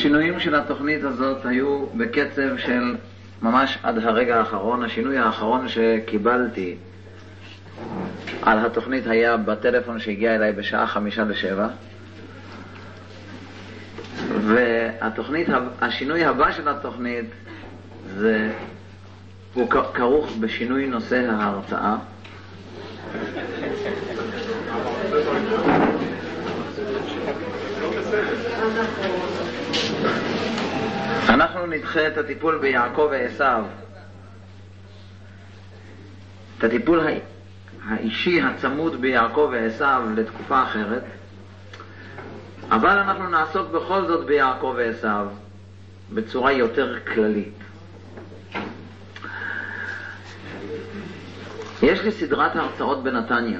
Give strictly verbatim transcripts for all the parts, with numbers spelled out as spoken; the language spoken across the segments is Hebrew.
השינויים של התוכנית הזאת היו בקצב של ממש עד הרגע האחרון. השינוי האחרון שקיבלתי על התוכנית היה בטלפון שהגיע אליי בשעה חמישה לשבע, והתוכנית, השינוי הבא של התוכנית זה, הוא כרוך בשינוי נושא ההרצאה. אנחנו נדחה את הטיפול ביעקב ועשיו, את הטיפול האישי הצמוד ביעקב ועשיו לתקופה אחרת, אבל אנחנו נעסוק בכל זאת ביעקב ועשיו בצורה יותר כללית. יש לי סדרת הרצאות בנתניה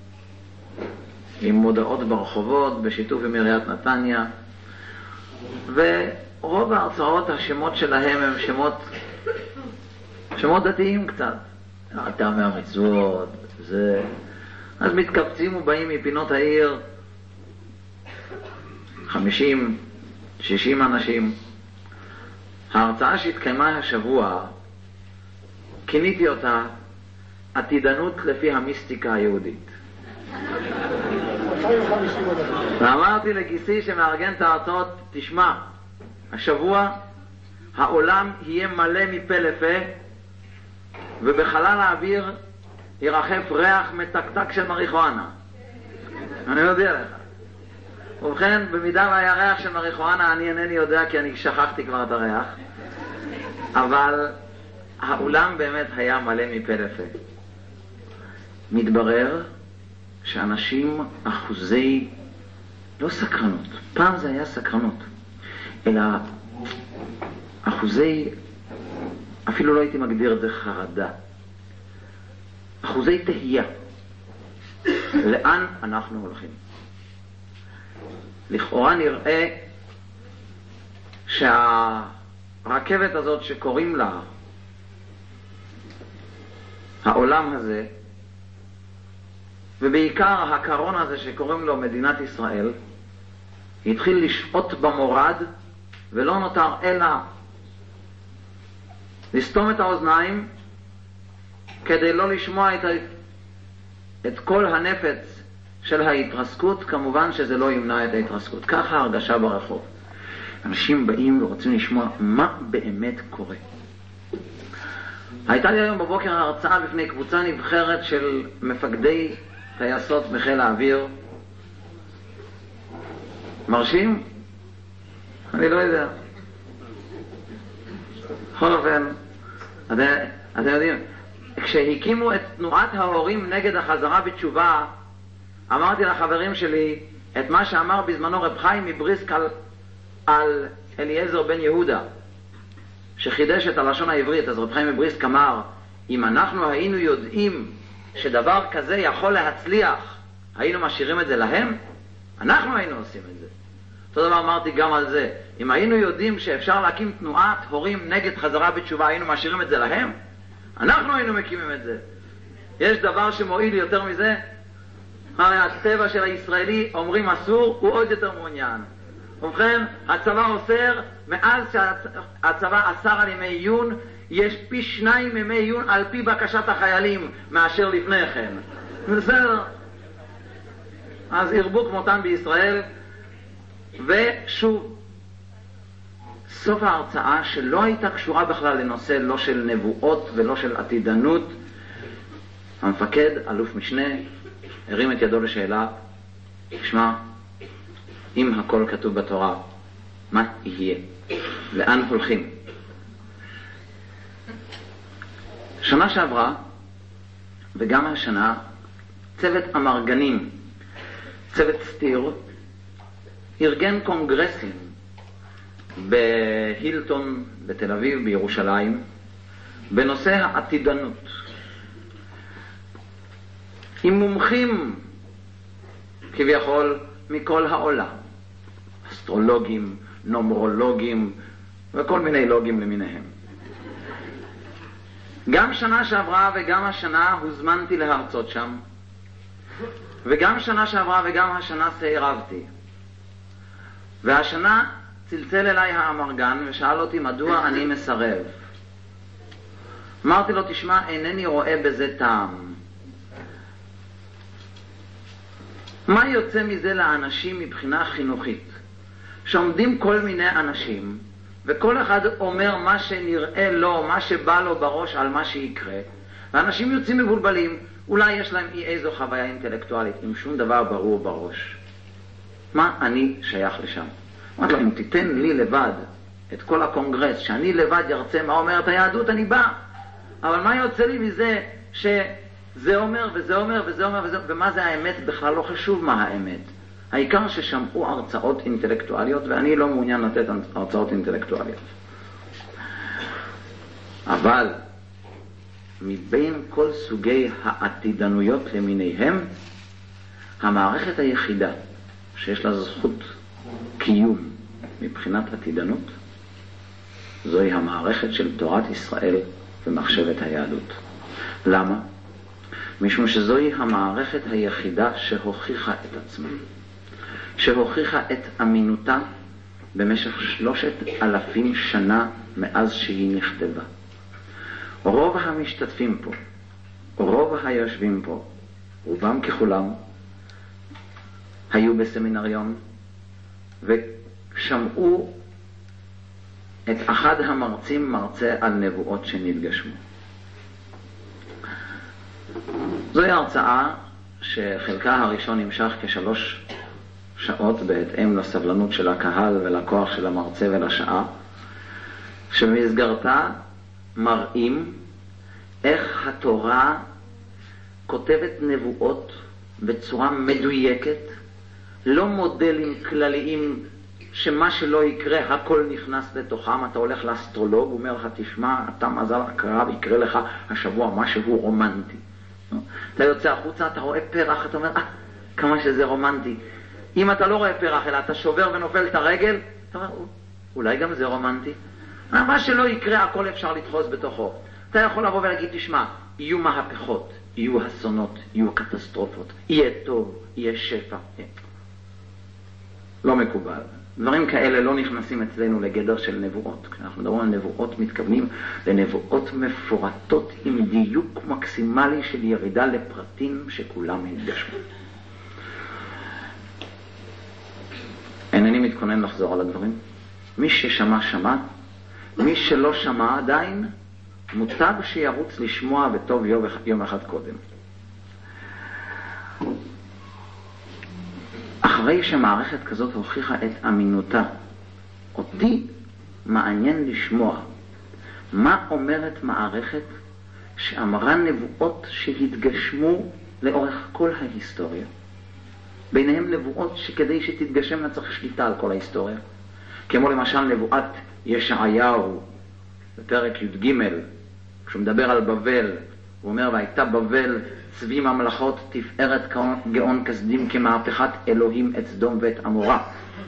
עם מודעות ברחובות בשיתוף עם עיריית נתניה, ורוב ההרצאות השמות שלהם הם שמות שמות דתיים קצת, אתה מהמצוות זה. אז מתקבצים ובאים מפינות העיר חמישים שישים אנשים. ההרצאה שהתקיימה השבוע כיניתי אותה עתידנות לפי המיסטיקה היהודית. ואמרתי לגיסי שמארגן את ההרצאות, תשמע, השבוע העולם יהיה מלא מפה לפה, ובחלל האוויר ירחף ריח מתקתק של מריחואנה. אני יודע לך. ובכן, במידה והיה ריח של מריחואנה, אני אינני יודע כי אני שכחתי כבר את הריח, אבל האולם באמת היה מלא מפה לפה. מתברר שאנשים אחוזי, לא סקרנות, פעם זה היה סקרנות, אלא אחוזי, אפילו לא הייתי מגדיר את זה חרדה, אחוזי תהייה. לאן אנחנו הולכים? לכאורה נראה שהרכבת הזאת שקוראים לה העולם הזה, ובעיקר הקרון הזה שקוראים לו מדינת ישראל, התחיל לשפוט במורד, ולא נותר אלא לסתום את האוזניים כדי לא לשמוע את, ה... את כל הנפץ של ההתרסקות. כמובן שזה לא ימנע את ההתרסקות. ככה הרגשה ברחוב. אנשים באים ורוצים לשמוע מה באמת קורה. הייתה לי היום בבוקר הרצאה בפני קבוצה נבחרת של מפקדי טייסות בחיל האוויר. מרשים? אני לא יודע. בכל אופן, אתם יודעים, כשהקימו את תנועת ההורים נגד החזרה בתשובה, אמרתי לחברים שלי את מה שאמר בזמנו רב חיים מבריסק על, על אליעזר בן יהודה, שחידש את הלשון העברית. אז רב חיים מבריסק אמר, אם אנחנו היינו יודעים שדבר כזה יכול להצליח, היינו משאירים את זה להם? אנחנו היינו עושים את זה. אותו דבר אמרתי גם על זה. אם היינו יודעים שאפשר להקים תנועת הורים נגד חזרה בתשובה, היינו משאירים את זה להם? אנחנו היינו מקימים את זה. יש דבר שמועיל יותר מזה? הרי הטבע של הישראלי, אומרים אסור, הוא עוד יותר מעוניין. ובכן, הצבא אוסר, מאז שהצבא אסר על ימי עיון, יש פי שניים ימי עיון על פי בקשת החיילים מאשר לפני כן. בסדר? אז ירבו כמותם בישראל. ושוב, סוף ההרצאה שלא הייתה קשורה בכלל לנושא לא של נבואות ולא של עתידנות, המפקד, אלוף משנה, הרים את ידו לשאלה, תשמע, אם הכל כתוב בתורה, מה יהיה? לאן הולכים? שנה שעברה וגם השנה צוות המרגנים, צוות סטיר, ארגן קונגרסים בהילטון בתל אביב, בירושלים, בנושא העתידנות, עם מומחים כביכול מכל העולם, אסטרולוגים, נומרולוגים וכל מיני לוגים למיניהם. גם שנה שעברה וגם השנה הוזמנתי להרצות שם, וגם שנה שעברה וגם השנה סיירבתי. והשנה צלצל אליי האמרגן ושאל אותי מדוע אני מסרב. אמרתי לו, תשמע, אינני רואה בזה טעם. מה יוצא מזה לאנשים מבחינה חינוכית? שעומדים כל מיני אנשים, וכל אחד אומר מה שנראה לו, מה שבא לו בראש על מה שיקרה, ואנשים יוצאים מבולבלים, אולי יש להם אי איזו חוויה אינטלקטואלית, עם שום דבר ברור בראש. מה אני שייך לשם? אמרתי לו, אם תיתן לי לבד את כל הקונגרס, שאני לבד ירצה מה אומרת היהדות, אני בא. אבל מה יוצא לי מזה שזה אומר וזה אומר וזה אומר וזה, ומה זה האמת? בכלל לא חשוב מה האמת. העיקר ששמעו הרצאות אינטלקטואליות, ואני לא מעוניין לתת הרצאות אינטלקטואליות. אבל מבין כל סוגי העתידנויות למיניהם, המערכת היחידה שיש לה זכות קיום מבחינת עתידנות, זוהי המערכת של תורת ישראל ומחשבת היהדות. למה? משום שזוהי המערכת היחידה שהוכיחה את עצמה, שהוכיחה את אמינותה במשך שלושת אלפים שנה מאז שהיא נכתבה. רוב המשתתפים פה, רוב היושבים פה, רובם ככולם, היו בסמינריון ושמעו את אחד המרצים מרצה על נבואות שנתגשמו. זוהי הרצאה שחלקה הראשון נמשך כשלוש שעות בהתאם לסבלנות של הקהל ולכוח של המרצה ולשעה, שבמסגרתה מראים איך התורה כותבת נבואות בצורה מדויקת, לא מודלים כלליים שמה שלא יקרה הכל נכנס לתוכם. אתה הולך לאסטרולוג, הוא אומר לך, תשמע, אתה מזל הקרב, יקרה לך השבוע משהו רומנטי. אתה יוצא החוצה, אתה רואה פרח, אתה אומר, אה, כמה שזה רומנטי. אם אתה לא רואה פרח, אלא אתה שובר ונופל את הרגל, אתה אומר, אולי גם זה רומנטי. מה שלא יקרה, הכל אפשר לדחוס בתוכו. אתה יכול לבוא ולהגיד, תשמע, יהיו מהפכות, יהיו אסונות, יהיו קטסטרופות, יהיה טוב, יהיה שפע. לא מקובל. דברים כאלה לא נכנסים אצלנו לגדר של נבואות. כשאנחנו מדברים על נבואות, מתכוונים לנבואות מפורטות עם דיוק מקסימלי של ירידה לפרטים שכולם התגשמו. אינני מתכונן לחזור על הדברים. מי ששמע, שמע. מי שלא שמע עדיין, מוטב שירוץ לשמוע וטוב יום, יום אחד קודם. אחרי שמערכת כזאת הוכיחה את אמינותה, אותי מעניין לשמוע מה אומרת מערכת שאמרה נבואות שהתגשמו לאורך כל ההיסטוריה. ביניהם נבואות שכדי שתתגשמנה צריך שליטה על כל ההיסטוריה. כמו למשל נבואת ישעיהו בפרק י"ג, כשהוא מדבר על בבל, הוא אומר, והייתה בבל צבי ממלכות תפארת גאון כסדים כמהפכת אלוהים את סדום ואת עמורה.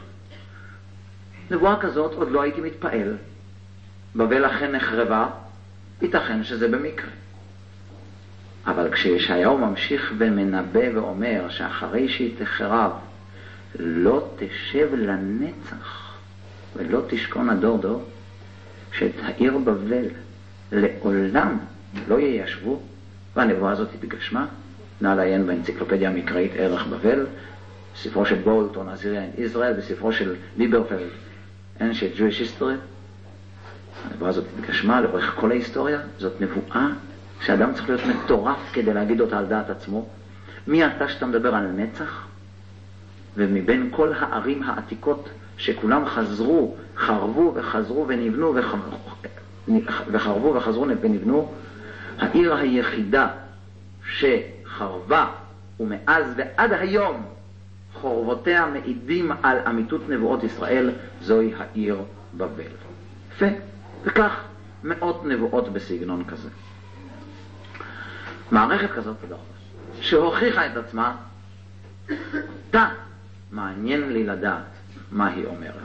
נבואה כזאת עוד לא הייתי מתפעל. בבל אכן נחרבה, ייתכן שזה במקרה. אבל כשישעיהו ממשיך ומנבא ואומר שאחרי שהיא תחרב לא תשב לנצח ולא תשכון הדור דור, שאת העיר בבל לעולם לא יישבו, והנבואה הזאת התגשמה. נא לעיין באנציקלופדיה המקראית ערך בבל, בספרו של בולטון, Assyria in Israel, בספרו של ליברפלד, Ancient Jewish History. הנבואה הזאת התגשמה לאורך כל ההיסטוריה. זאת נבואה שאדם צריך להיות מטורף כדי להגיד אותה על דעת עצמו. מי אתה שאתה מדבר על נצח? ומבין כל הערים העתיקות שכולם חזרו, חרבו וחזרו ונבנו וחרבו וחזרו ונבנו, העיר היחידה שחרבה ומאז ועד היום חורבותיה מעידים על אמיתות נבואות ישראל, זוהי העיר בבל. יפה. וכך מאות נבואות בסגנון כזה. מערכת כזאת שהוכיחה את עצמה, תה מעניין לי לדעת מה היא אומרת.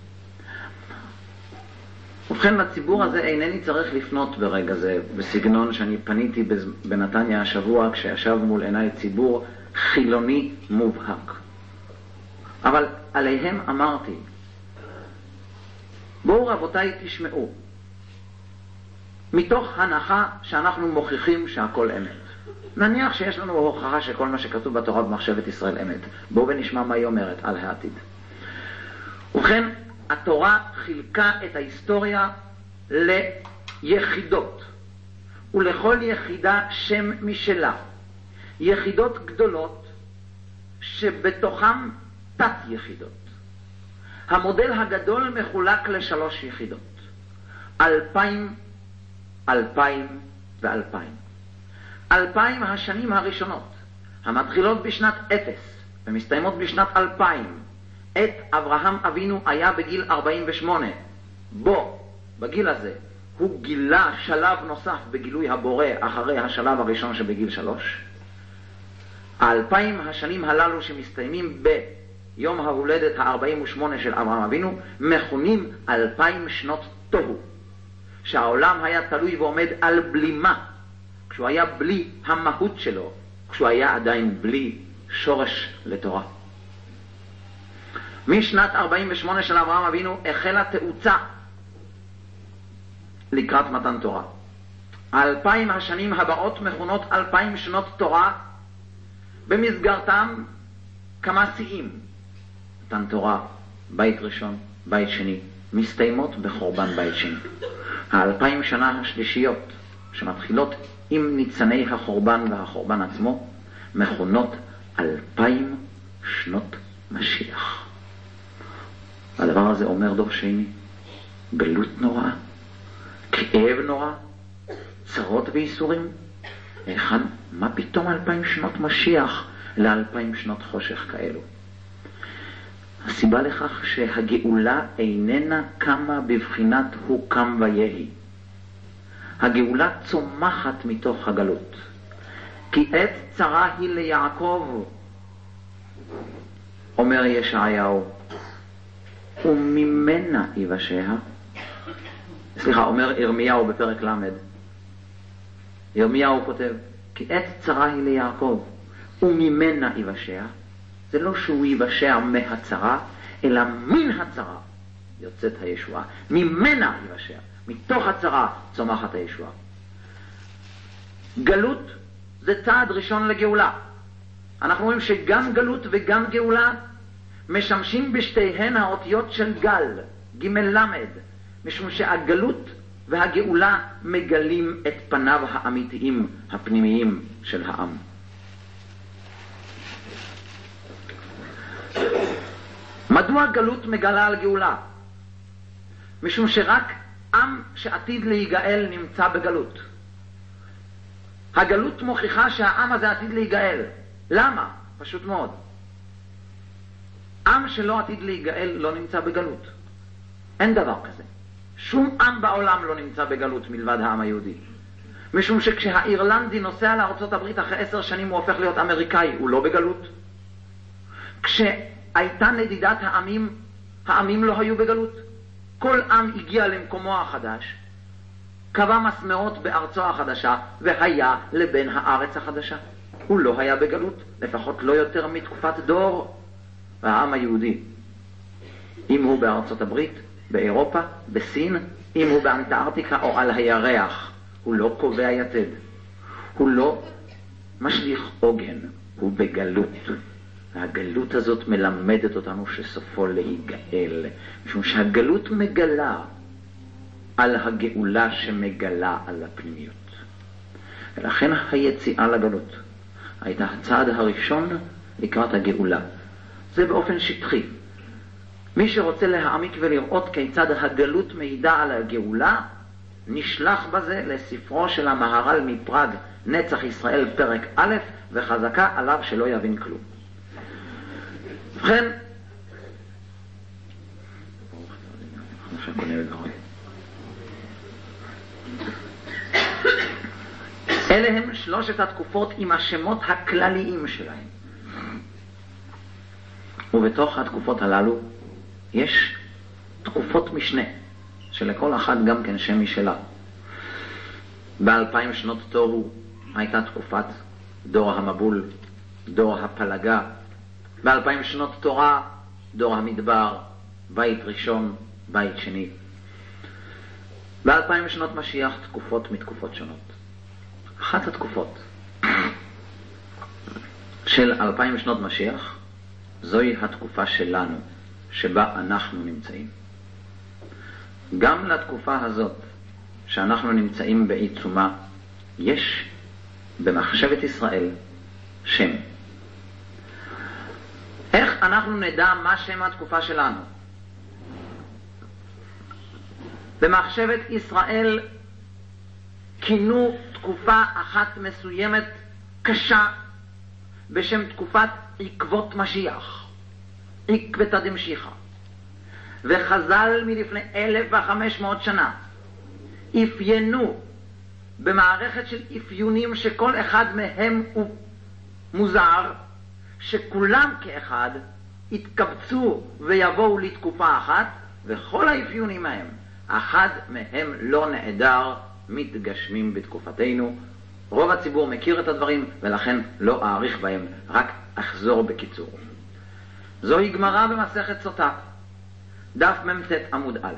ובכן, לציבור הזה אינני צריך לפנות ברגע זה בסגנון שאני פניתי בנתניה השבוע כשישב מול עיניי ציבור חילוני מובהק. אבל עליהם אמרתי, בואו רבותיי תשמעו, מתוך הנחה שאנחנו מוכיחים שהכל אמת. נניח שיש לנו הוכחה שכל מה שכתוב בתורה במחשבת ישראל אמת. בואו ונשמע מה היא אומרת על העתיד. ובכן, התורה חילקה את ההיסטוריה ליחידות, ולכל יחידה שם משלה. יחידות גדולות שבתוכם תת יחידות. המודל הגדול מחולק לשלוש יחידות. אלפיים, אלפיים ואלפיים. אלפיים השנים הראשונות, המתחילות בשנת אפס ומסתיימות בשנת אלפיים. את אברהם אבינו היה בגיל ארבעים ושמונה. בו, בגיל הזה, הוא גילה שלב נוסף בגילוי הבורא אחרי השלב הראשון שבגיל שלוש. האלפיים השנים הללו שמסתיימים ביום ההולדת ה-ארבעים ושמונה של אברהם אבינו מכונים אלפיים שנות תוהו, שהעולם היה תלוי ועומד על בלימה, כשהוא היה בלי המהות שלו, כשהוא היה עדיין בלי שורש לתורה. משנת ארבעים ושמונה של אברהם אבינו החלה תאוצה לקראת מתן תורה. האלפיים השנים הבאות מכונות אלפיים שנות תורה, במסגרתם כמה שיאים. מתן תורה, בית ראשון, בית שני, מסתיימות בחורבן בית שני. האלפיים שנה השלישיות, שמתחילות עם ניצני החורבן והחורבן עצמו, מכונות אלפיים שנות משיח. הדבר הזה אומר דור שני, גלות נורא, כאב נורא, צרות וייסורים. היכן, מה פתאום אלפיים שנות משיח לאלפיים שנות חושך כאלו? הסיבה לכך שהגאולה איננה קמה בבחינת הוא קם ויהי. הגאולה צומחת מתוך הגלות. כי עת צרה היא ליעקב, אומר ישעיהו, וממנה יבשע. סליחה, אומר ירמיהו בפרק למד. ירמיהו כותב, כי עת צרה היא ליעקב, וממנה יבשע. זה לא שהוא יבשע מהצרה, אלא מן הצרה יוצאת הישועה. ממנה יבשע. מתוך הצרה צומחת הישועה. גלות זה צעד ראשון לגאולה. אנחנו רואים שגם גלות וגם גאולה משמשים בשתיהן האותיות של גל, ג' למד, משום שהגלות והגאולה מגלים את פניו האמיתיים, הפנימיים של העם. מדוע גלות מגלה על גאולה? משום שרק עם שעתיד להיגאל נמצא בגלות. הגלות מוכיחה שהעם הזה עתיד להיגאל. למה? פשוט מאוד. עם שלא עתיד להיגאל לא נמצא בגלות. אין דבר כזה. שום עם בעולם לא נמצא בגלות מלבד העם היהודי. משום שכשהאירלנדי נוסע לארצות הברית אחרי עשר שנים הוא הופך להיות אמריקאי, הוא לא בגלות. כשהייתה נדידת העמים, העמים לא היו בגלות. כל עם הגיע למקומו החדש, קבע מסמאות בארצו החדשה, והיה לבן הארץ החדשה. הוא לא היה בגלות, לפחות לא יותר מתקופת דור. והעם היהודי, אם הוא בארצות הברית, באירופה, בסין, אם הוא באנטארקטיקה או על הירח, הוא לא קובע יתד, הוא לא משליך עוגן, הוא בגלות. והגלות הזאת מלמדת אותנו שסופו להיגאל, משום שהגלות מגלה על הגאולה שמגלה על הפנימיות. ולכן היציאה לגלות הייתה הצעד הראשון לקראת הגאולה. זה באופן שטחי. מי שרוצה להעמיק ולראות כיצד הגלות מעידה על הגאולה, נשלח בזה לספרו של המהר"ל מפראג, נצח ישראל פרק א', וחזקה עליו שלא יבין כלום. ובכן, אלה הם שלושת התקופות עם השמות הכלליים שלהם. ובתוך התקופות הללו יש תקופות משנה, שלכל אחת גם כן שם משלה. באלפיים שנות תוהו הייתה תקופת דור המבול, דור הפלגה. באלפיים שנות תורה, דור המדבר, בית ראשון, בית שני. באלפיים שנות משיח תקופות מתקופות שונות. אחת התקופות של אלפיים שנות משיח זוהי התקופה שלנו, שבה אנחנו נמצאים. גם לתקופה הזאת שאנחנו נמצאים בעיצומה, יש במחשבת ישראל שם. איך אנחנו נדע מה שם התקופה שלנו? במחשבת ישראל כינו תקופה אחת מסוימת קשה בשם תקופת עקבות משיח, עקבתא דמשיחא. וחז"ל מלפני אלף וחמש מאות שנה אפיינו במערכת של אפיונים שכל אחד מהם הוא מוזר, שכולם כאחד יתקבצו ויבואו לתקופה אחת, וכל האפיונים מהם, אחד מהם לא נעדר, מתגשמים בתקופתנו. רוב הציבור מכיר את הדברים ולכן לא אאריך בהם, רק אחזור בקיצור. זוהי גמרא במסכת סוטה, דף מ"ט עמוד א'.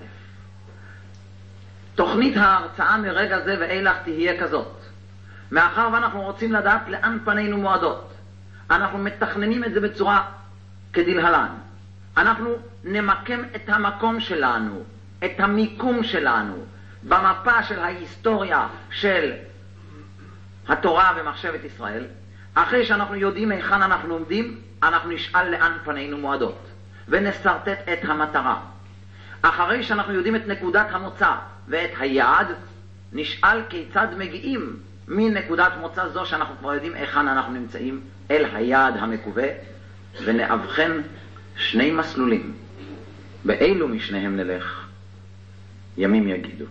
תוכנית ההרצאה מרגע זה ואילך תהיה כזאת. מאחר ואנחנו רוצים לדעת לאן פנינו מועדות, אנחנו מתכננים את זה בצורה כדלהלן. אנחנו נמקם את המקום שלנו, את המיקום שלנו, במפה של ההיסטוריה של התורה ומחשבת ישראל. אחרי שאנחנו יודעים היכן אנחנו עומדים, אנחנו נשאל לאן פנינו מועדות ונסרטט את המטרה. אחרי שאנחנו יודעים את נקודת המוצא ואת היעד, נשאל כיצד מגיעים מנקודת מוצא זו שאנחנו כבר יודעים היכן אנחנו נמצאים אל היעד המקווה, ונאבחן שני מסלולים. באילו משניהם נלך? ימים יגידו.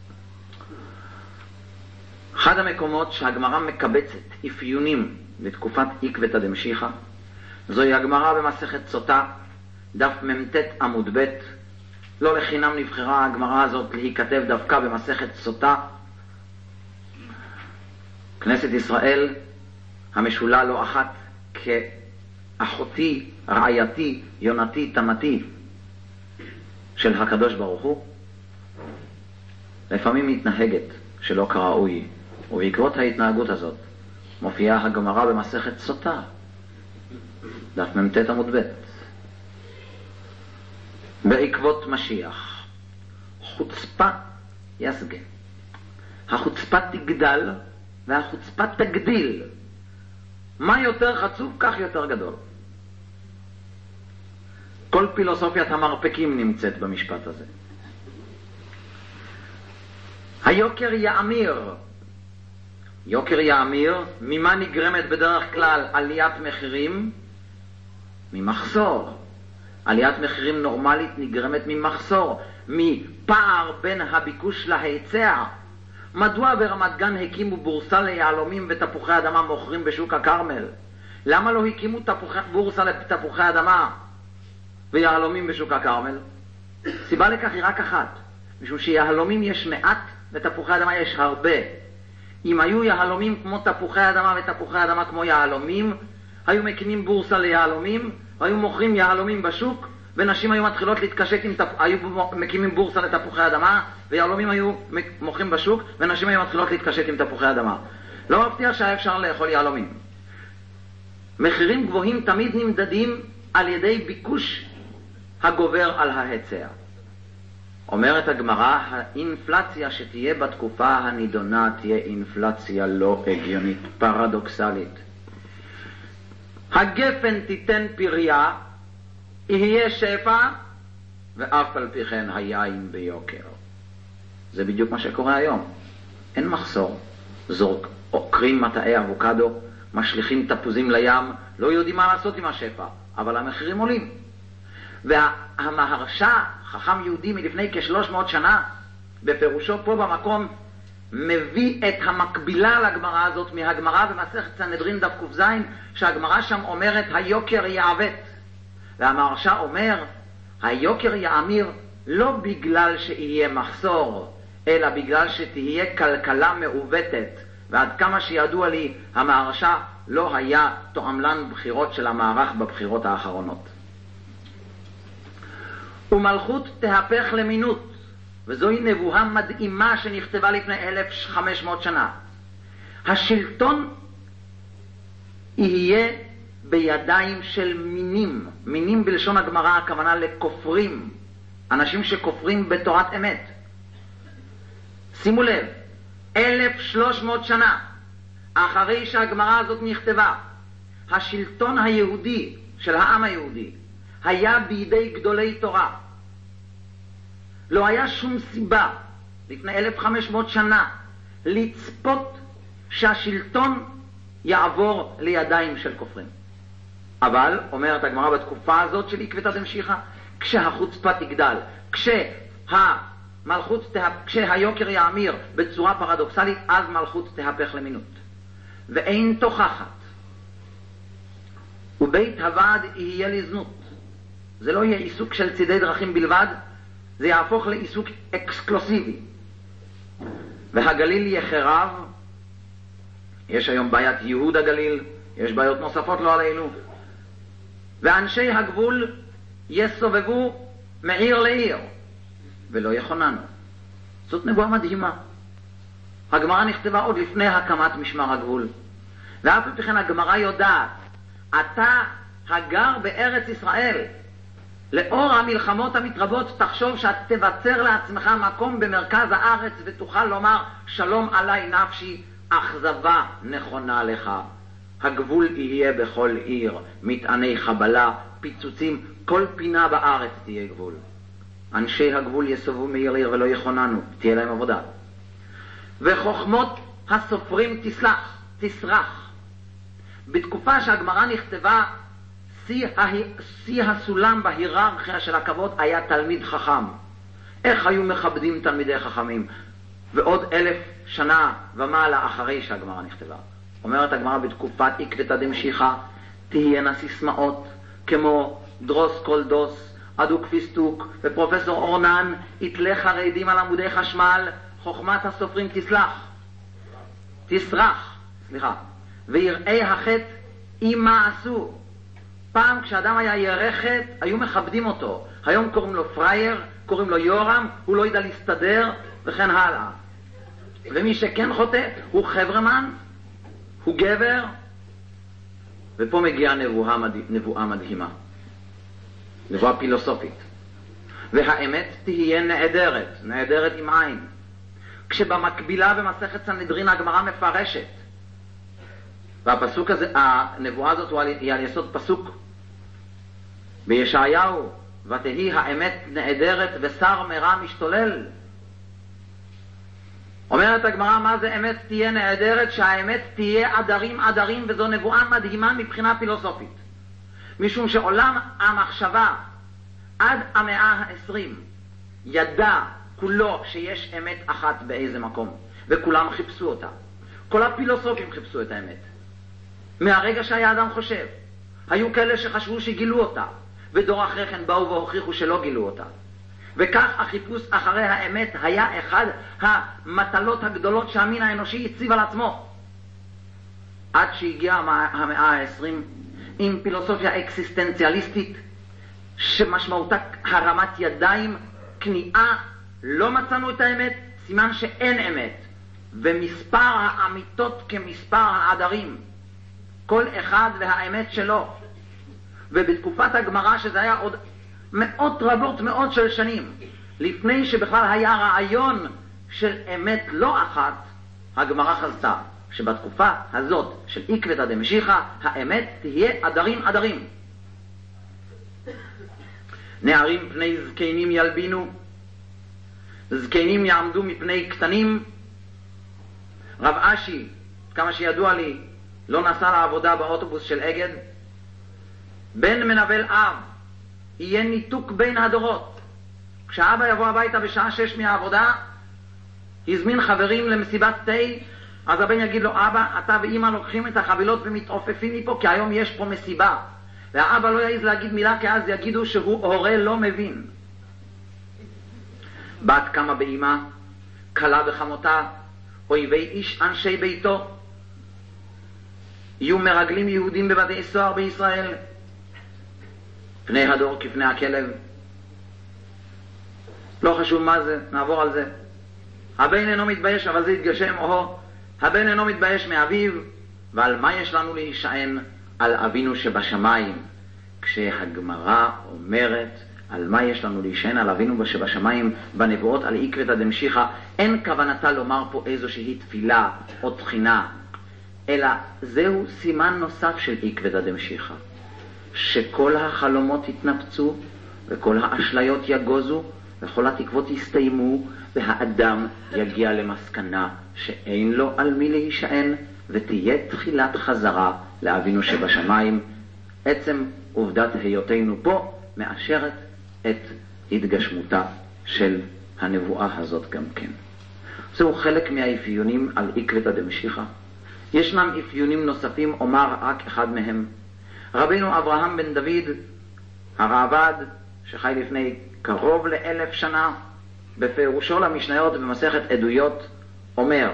אחד המקומות שהגמרא מקבצת אפיונים לתקופת עקבתא דמשיחא, זוהי הגמרא במסכת סוטה, דף מ"ט עמוד ב'. לא לחינם נבחרה הגמרא הזאת להיכתב דווקא במסכת סוטה. כנסת ישראל המשולה לא אחת כאחותי, רעייתי, יונתי, תמתי של הקדוש ברוך הוא, לפעמים מתנהגת שלא כראוי, ובעקבות ההתנהגות הזאת מופיעה הגמרא במסכת סוטה, דף מ"ט עמוד ב'. בעקבות משיח חוצפה יסגה. החוצפה תגדל והחוצפה תגדיל. מה יותר חצוף כך יותר גדול. כל פילוסופיית המרפקים נמצאת במשפט הזה. היוקר יאמיר. יוקר יאמיר, ממה נגרמת בדרך כלל עליית מחירים? ממחסור. עליית מחירים נורמלית נגרמת ממחסור, מפער בין הביקוש להיצע. מדוע ברמת גן הקימו בורסה ליהלומים ותפוחי אדמה מוכרים בשוק הכרמל? למה לא הקימו תפוחי, בורסה לתפוחי אדמה ויהלומים בשוק הכרמל? סיבה לכך היא רק אחת, משום שיהלומים יש מעט ותפוחי אדמה יש הרבה. אם היו יהלומים כמו תפוחי אדמה ותפוחי אדמה כמו יהלומים, היו מקימים בורסה ליהלומים, היו מוכרים יהלומים בשוק, ונשים היו מתחילות להתקשט עם תפ... היו מקימים בורסה לתפוחי אדמה, ויהלומים היו מוכרים בשוק, ונשים היו מתחילות להתקשט עם תפוחי אדמה. לא מבטיח שהיה אפשר לאכול יהלומים. מחירים גבוהים תמיד נמדדים על ידי ביקוש הגובר על ההיצע. אומרת הגמרא, האינפלציה שתהיה בתקופה הנידונה תהיה אינפלציה לא הגיונית, פרדוקסלית. הגפן תיתן פריה, יהיה שפע, ואף על פי כן היין ביוקר. זה בדיוק מה שקורה היום. אין מחסור. זורק, עוקרים מטעי אבוקדו, משליכים תפוזים לים, לא יודעים מה לעשות עם השפע, אבל המחירים עולים. והמהרש"א, חכם יהודי מלפני כשלוש מאות שנה, בפירושו פה במקום, מביא את המקבילה לגמרא הזאת מהגמרא במסכת סנהדרין דף ק"ז, שהגמרא שם אומרת היוקר יעוות. והמהרש"א אומר היוקר יאמיר לא בגלל שיהיה מחסור, אלא בגלל שתהיה כלכלה מעוותת. ועד כמה שידוע לי, המהרש"א לא היה תועמלן בחירות של המערך בבחירות האחרונות. ומלכות תהפך למינות. וזוהי נבואה מדהימה שנכתבה לפני אלף וחמש מאות שנה. השלטון יהיה בידיים של מינים. מינים בלשון הגמרא הכוונה לכופרים, אנשים שכופרים בתורת אמת. שימו לב, אלף ושלוש מאות שנה אחרי שהגמרא הזאת נכתבה, השלטון היהודי של העם היהודי היה בידי גדולי תורה. לא היה שום סיבה לפני אלף וחמש מאות שנה לצפות שהשלטון יעבור לידיים של כופרים. אבל, אומרת הגמרא, בתקופה הזאת של עקבתא דמשיחא, כשהחוצפה תגדל, כשהמלכות, כשהיוקר יאמיר בצורה פרדוקסלית, אז מלכות תהפך למינות. ואין תוכחת. ובית הוועד יהיה לזנות. זה לא יהיה עיסוק של צידי דרכים בלבד, זה יהפוך לעיסוק אקסקלוסיבי. והגליל יחרב. יש היום בעיית יהוד הגליל, יש בעיות נוספות לא עלינו. ואנשי הגבול יסובבו מעיר לעיר, ולא יכוננו. זאת נבואה מדהימה. הגמרא נכתבה עוד לפני הקמת משמר הגבול. ואף על פי כן הגמרא יודעת, אתה הגר בארץ ישראל, לאור המלחמות המתרבות תחשוב שאת תבצר לעצמך מקום במרכז הארץ ותוכל לומר שלום עליי נפשי, אכזבה נכונה לך. הגבול יהיה בכל עיר, מטעני חבלה, פיצוצים, כל פינה בארץ תהיה גבול. אנשי הגבול יסובבו מעיר לעיר ולא יכוננו, תהיה להם עבודה. וחוכמות הסופרים תסלח, תסרח. בתקופה שהגמרא נכתבה, שיא, שיא הסולם בהיררכיה של הכבוד היה תלמיד חכם. איך היו מכבדים תלמידי חכמים? ועוד אלף שנה ומעלה אחרי שהגמרא נכתבה. אומרת הגמרא, בתקופת עקבתא דמשיחא תהיינה סיסמאות כמו דרוס כל דוס, אדוק פיסטוק, ופרופסור אורנן יתלה חרדים על עמודי חשמל, חוכמת הסופרים תסלח, תסרח, סליחה, ויראי החטא אימה עשו. פעם כשאדם היה ירחת היו מכבדים אותו, היום קוראים לו פרייר, קוראים לו יורם, הוא לא ידע להסתדר וכן הלאה. ומי שכן חוטא הוא חברמן, הוא גבר. ופה מגיעה נבואה, מד... נבואה מדהימה, נבואה פילוסופית. והאמת תהיה נעדרת, נעדרת עם עין. כשבמקבילה במסכת סנהדרין הגמרא מפרשת, והפסוק הזה, הנבואה הזאת היא על יסוד פסוק בישעיהו, ותהי האמת נעדרת ושר מרע משתולל. אומרת הגמרא, מה זה אמת תהיה נעדרת? שהאמת תהיה עדרים עדרים, וזו נבואה מדהימה מבחינה פילוסופית. משום שעולם המחשבה עד המאה העשרים ידע כולו שיש אמת אחת באיזה מקום, וכולם חיפשו אותה. כל הפילוסופים חיפשו את האמת. מהרגע שהיה אדם חושב, היו כאלה שחשבו שגילו אותה, ודור אחרי כן באו והוכיחו שלא גילו אותה. וכך החיפוש אחרי האמת היה אחד המטלות הגדולות שהמין האנושי הציב על עצמו. עד שהגיעה המאה העשרים עם פילוסופיה אקסיסטנציאליסטית, שמשמעותה הרמת ידיים, כניעה, לא מצאנו את האמת, סימן שאין אמת. ומספר האמיתות כמספר העדרים, כל אחד והאמת שלו. ובתקופת הגמרא, שזה היה עוד מאות רבות מאות של שנים לפני שבכלל היה רעיון של אמת לא אחת, הגמרא חזתה שבתקופה הזאת של עקבתא דמשיחא האמת תהיה עדרים עדרים. נערים פני זקנים ילבינו, זקנים יעמדו מפני קטנים. רב אשי, כמה שידוע לי, לא נסע לעבודה באוטובוס של אגד. בן מנבל אב, יהיה ניתוק בין הדורות. כשאבא יבוא הביתה בשעה שש מהעבודה, יזמין חברים למסיבת תה, אז הבן יגיד לו, אבא, אתה ואמא לוקחים את החבילות ומתעופפים מפה, כי היום יש פה מסיבה. והאבא לא יעז להגיד מילה, כי אז יגידו שהוא הורה לא מבין. בת קמה באמא, קלה בחמותה, אויבי איש אנשי ביתו. יהיו מרגלים יהודים בבתי סוהר בישראל. פני הדור כפני הכלב. לא חשוב מה זה, נעבור על זה. הבן אינו מתבייש, אבל זה יתגשם, או הבן אינו מתבייש מאביו, ועל מה יש לנו להישען? על אבינו שבשמיים. כשהגמרא אומרת על מה יש לנו להישען על אבינו שבשמיים בנבואות על עקבתא דמשיחא, אין כוונתה לומר פה איזושהי תפילה או תחינה, אלא זהו סימן נוסף של עקבתא דמשיחא, שכל החלומות יתנפצו וכל האשליות יגוזו וכל התקוות יסתיימו, והאדם יגיע למסקנה שאין לו על מי להישען, ותהיה תחילת חזרה לאבינו שבשמיים. עצם עובדת היותנו פה מאשרת את התגשמותה של הנבואה הזאת גם כן. זהו חלק מהאפיונים על עקבתא דמשיחא. ישנם אפיונים נוספים, אומר רק אחד מהם. רבינו אברהם בן דוד, הרעב"ד, שחי לפני קרוב לאלף שנה, בפירושו למשניות במסכת עדויות, אומר,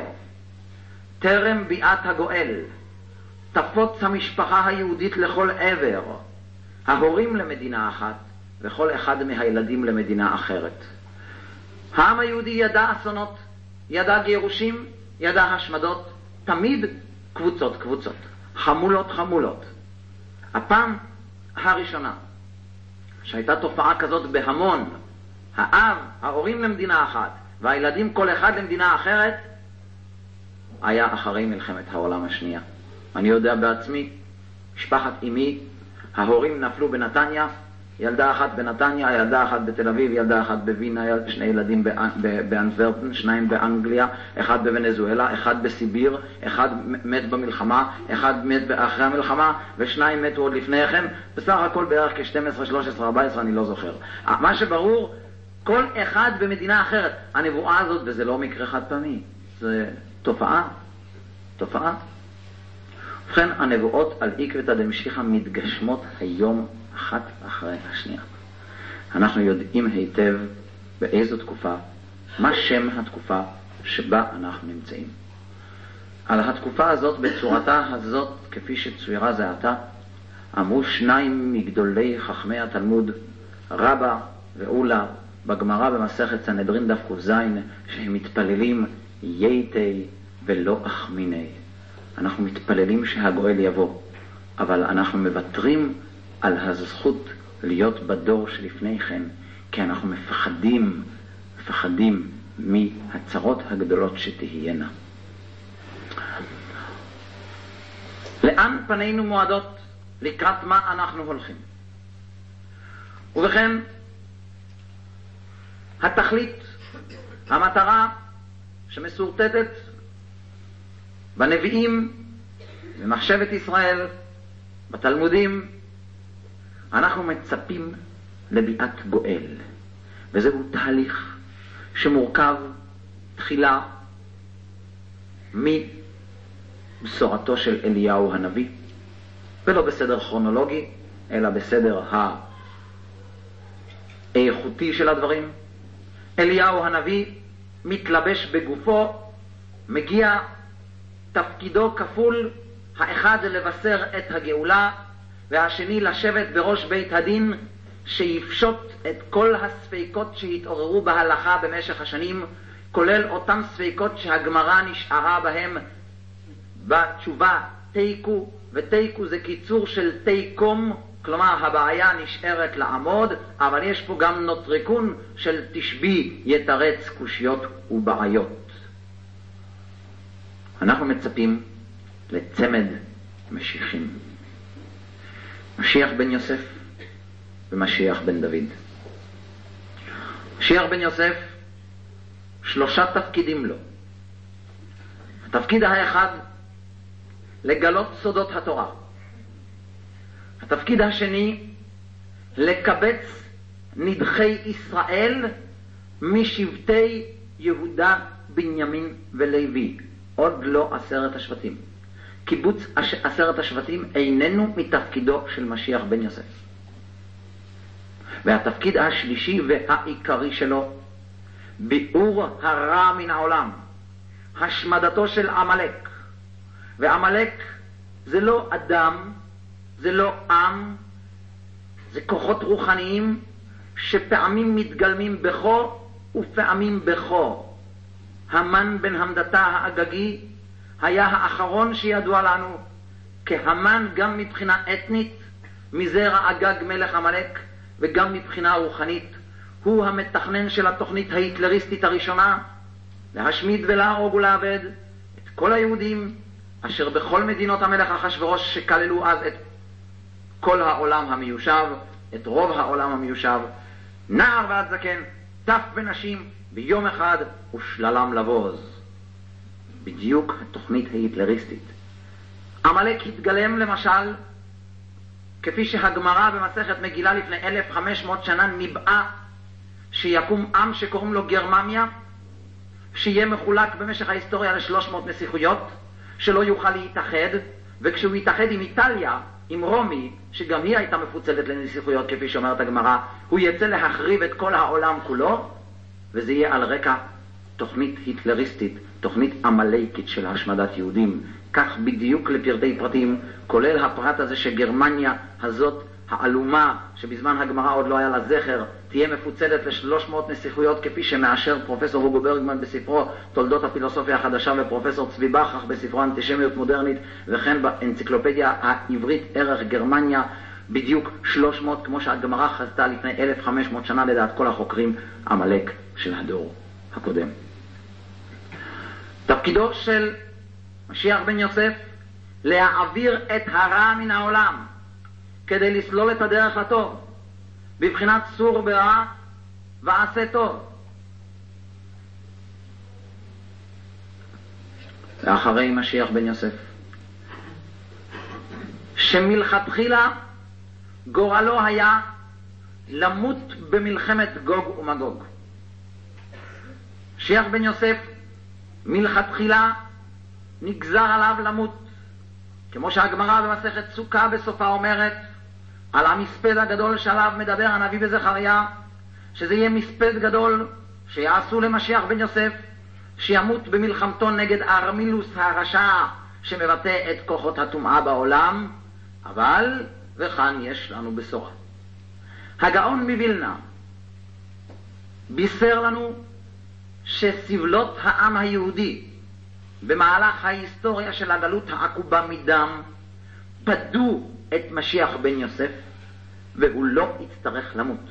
טרם ביאת הגואל תפוץ המשפחה היהודית לכל עבר, ההורים למדינה אחת וכל אחד מהילדים למדינה אחרת. העם היהודי ידע אסונות, ידע גירושים, ידע השמדות, תמיד קבוצות קבוצות, חמולות חמולות. הפעם הראשונה שהייתה תופעה כזאת בהמון, האב, ההורים למדינה אחת והילדים כל אחד למדינה אחרת, היה אחרי מלחמת העולם השנייה. אני יודע בעצמי, משפחת אמי, ההורים נפלו בנתניה, ילדה אחת בנתניה, ילדה אחת בתל אביב, ילדה אחת בווינה, שני ילדים באנטוורפן, שניים באנגליה, אחד בוונזואלה, אחד בסיביר, אחד מת במלחמה, אחד מת אחרי המלחמה, ושניים מתו עוד לפני כן, בסך הכל בערך כ-שתים עשרה, שלוש עשרה, ארבע עשרה, אני לא זוכר. מה שברור, כל אחד במדינה אחרת. הנבואה הזאת, וזה לא מקרה חד פעמי, זה תופעה, תופעה. ובכן, הנבואות על עקבתא דמשיחא מתגשמות היום אחת אחרי השנייה. אנחנו יודעים היטב באיזו תקופה, מה שם התקופה שבה אנחנו נמצאים. על התקופה הזאת, בצורתה הזאת, כפי שצוירה זה עתה, אמרו שניים מגדולי חכמי התלמוד, רבא ואולה, בגמרא במסכת סנהדרין דף ק"ז, שהם מתפללים ייתי ולא אחמיני. אנחנו מתפללים שהגואל יבוא, אבל אנחנו מוותרים על הזכות להיות בדור שלפני כן, כי אנחנו מפחדים, מפחדים מהצרות הגדולות שתהיינה. לאן פנינו מועדות? לקראת מה אנחנו הולכים? ובכן, התכלית, המטרה שמסורטטת בנביאים, במחשבת ישראל, בתלמודים, אנחנו מצפים לביאת גואל, וזהו תהליך שמורכב תחילה מבשורתו של אליהו הנביא, ולא בסדר כרונולוגי, אלא בסדר האיכותי של הדברים. אליהו הנביא מתלבש בגופו, מגיע, תפקידו כפול, האחד לבשר את הגאולה, והשני לשבת בראש בית הדין שיפשוט את כל הספקות שהתעוררו בהלכה במשך השנים, כולל אותם ספקות שהגמרא נשארה בהם בתשובה תיקו, ותיקו זה קיצור של תיקום, כלומר הבעיה נשארת לעמוד, אבל יש פה גם נוטריקון של תשבי יתרץ קושיות ובעיות. אנחנו מצפים לצמד משיחים, משיח בן יוסף ומשיח בן דוד. משיח בן יוסף, שלושה תפקידים לו. התפקיד האחד, לגלות סודות התורה. התפקיד השני, לקבץ נדחי ישראל משבטי יהודה, בנימין ולוי. עוד לא עשרת השבטים. קיבוץ עשרת השבטים איננו מתפקידו של משיח בן יוסף. והתפקיד השלישי והעיקרי שלו, ביעור הרע מן העולם, השמדתו של עמלק. ועמלק זה לא אדם, זה לא עם, זה כוחות רוחניים שפעמים מתגלמים בכו ופעמים בכו. המן בן המדתה האגגי היה האחרון שידוע לנו כהמן גם מבחינה אתנית, מזרע אגג מלך עמלק, וגם מבחינה רוחנית. הוא המתכנן של התוכנית ההיטלריסטית הראשונה, להשמיד ולהרוג ולאבד את כל היהודים אשר בכל מדינות המלך אחשוורוש, שכללו אז את כל העולם המיושב, את רוב העולם המיושב, נער ועד זקן, טף ונשים, ביום אחד ושללם לבוז. בדיוק התוכנית ההיטלריסטית. עמלק התגלם למשל, כפי שהגמרא במסכת מגילה לפני אלף וחמש מאות שנה ניבאה שיקום עם שקוראים לו גרמניה, שיהיה מחולק במשך ההיסטוריה ל-שלוש מאות נסיכויות, שלא יוכל להתאחד, וכשהוא יתאחד עם איטליה, עם רומי, שגם היא הייתה מפוצלת לנסיכויות כפי שאומרת הגמרא, הוא יצא להחריב את כל העולם כולו, וזה יהיה על רקע תוכנית היטלריסטית, תוכנית עמלקית של השמדת יהודים. כך בדיוק לפרטי פרטים, כולל הפרט הזה שגרמניה הזאת, העלומה, שבזמן הגמרא עוד לא היה לה זכר, תהיה מפוצלת ל-שלוש מאות נסיכויות, כפי שמאשר פרופסור הוגו ברגמן בספרו תולדות הפילוסופיה החדשה, ופרופסור צבי בכך בספרו אנטישמיות מודרנית, וכן באנציקלופדיה העברית ערך גרמניה, בדיוק שלוש מאות, כמו שהגמרא חזתה לפני אלף וחמש מאות שנה לדעת כל החוקרים, עמלק של הדור הקודם. תפקידו של משיח בן יוסף להעביר את הרע מן העולם כדי לסלול את הדרך לטוב, בבחינת סור ברע ועשה טוב. ואחרי משיח בן יוסף, שמלכתחילה גורלו היה למות במלחמת גוג ומגוג. משיח בן יוסף מלכתחילה נגזר עליו למות, כמו שהגמרא במסכת סוכה בסופה אומרת על המספד הגדול שעליו מדבר הנביא בזכריה, שזה יהיה מספד גדול שיעשו למשיח בן יוסף, שימות במלחמתו נגד ארמילוס הרשע שמבטא את כוחות הטומאה בעולם. אבל וכאן יש לנו בשורה. הגאון מווילנה בישר לנו שסבלות העם היהודי במהלך ההיסטוריה של הגלות העקובה מדם פדו את משיח בן יוסף, והוא לא יצטרך למות.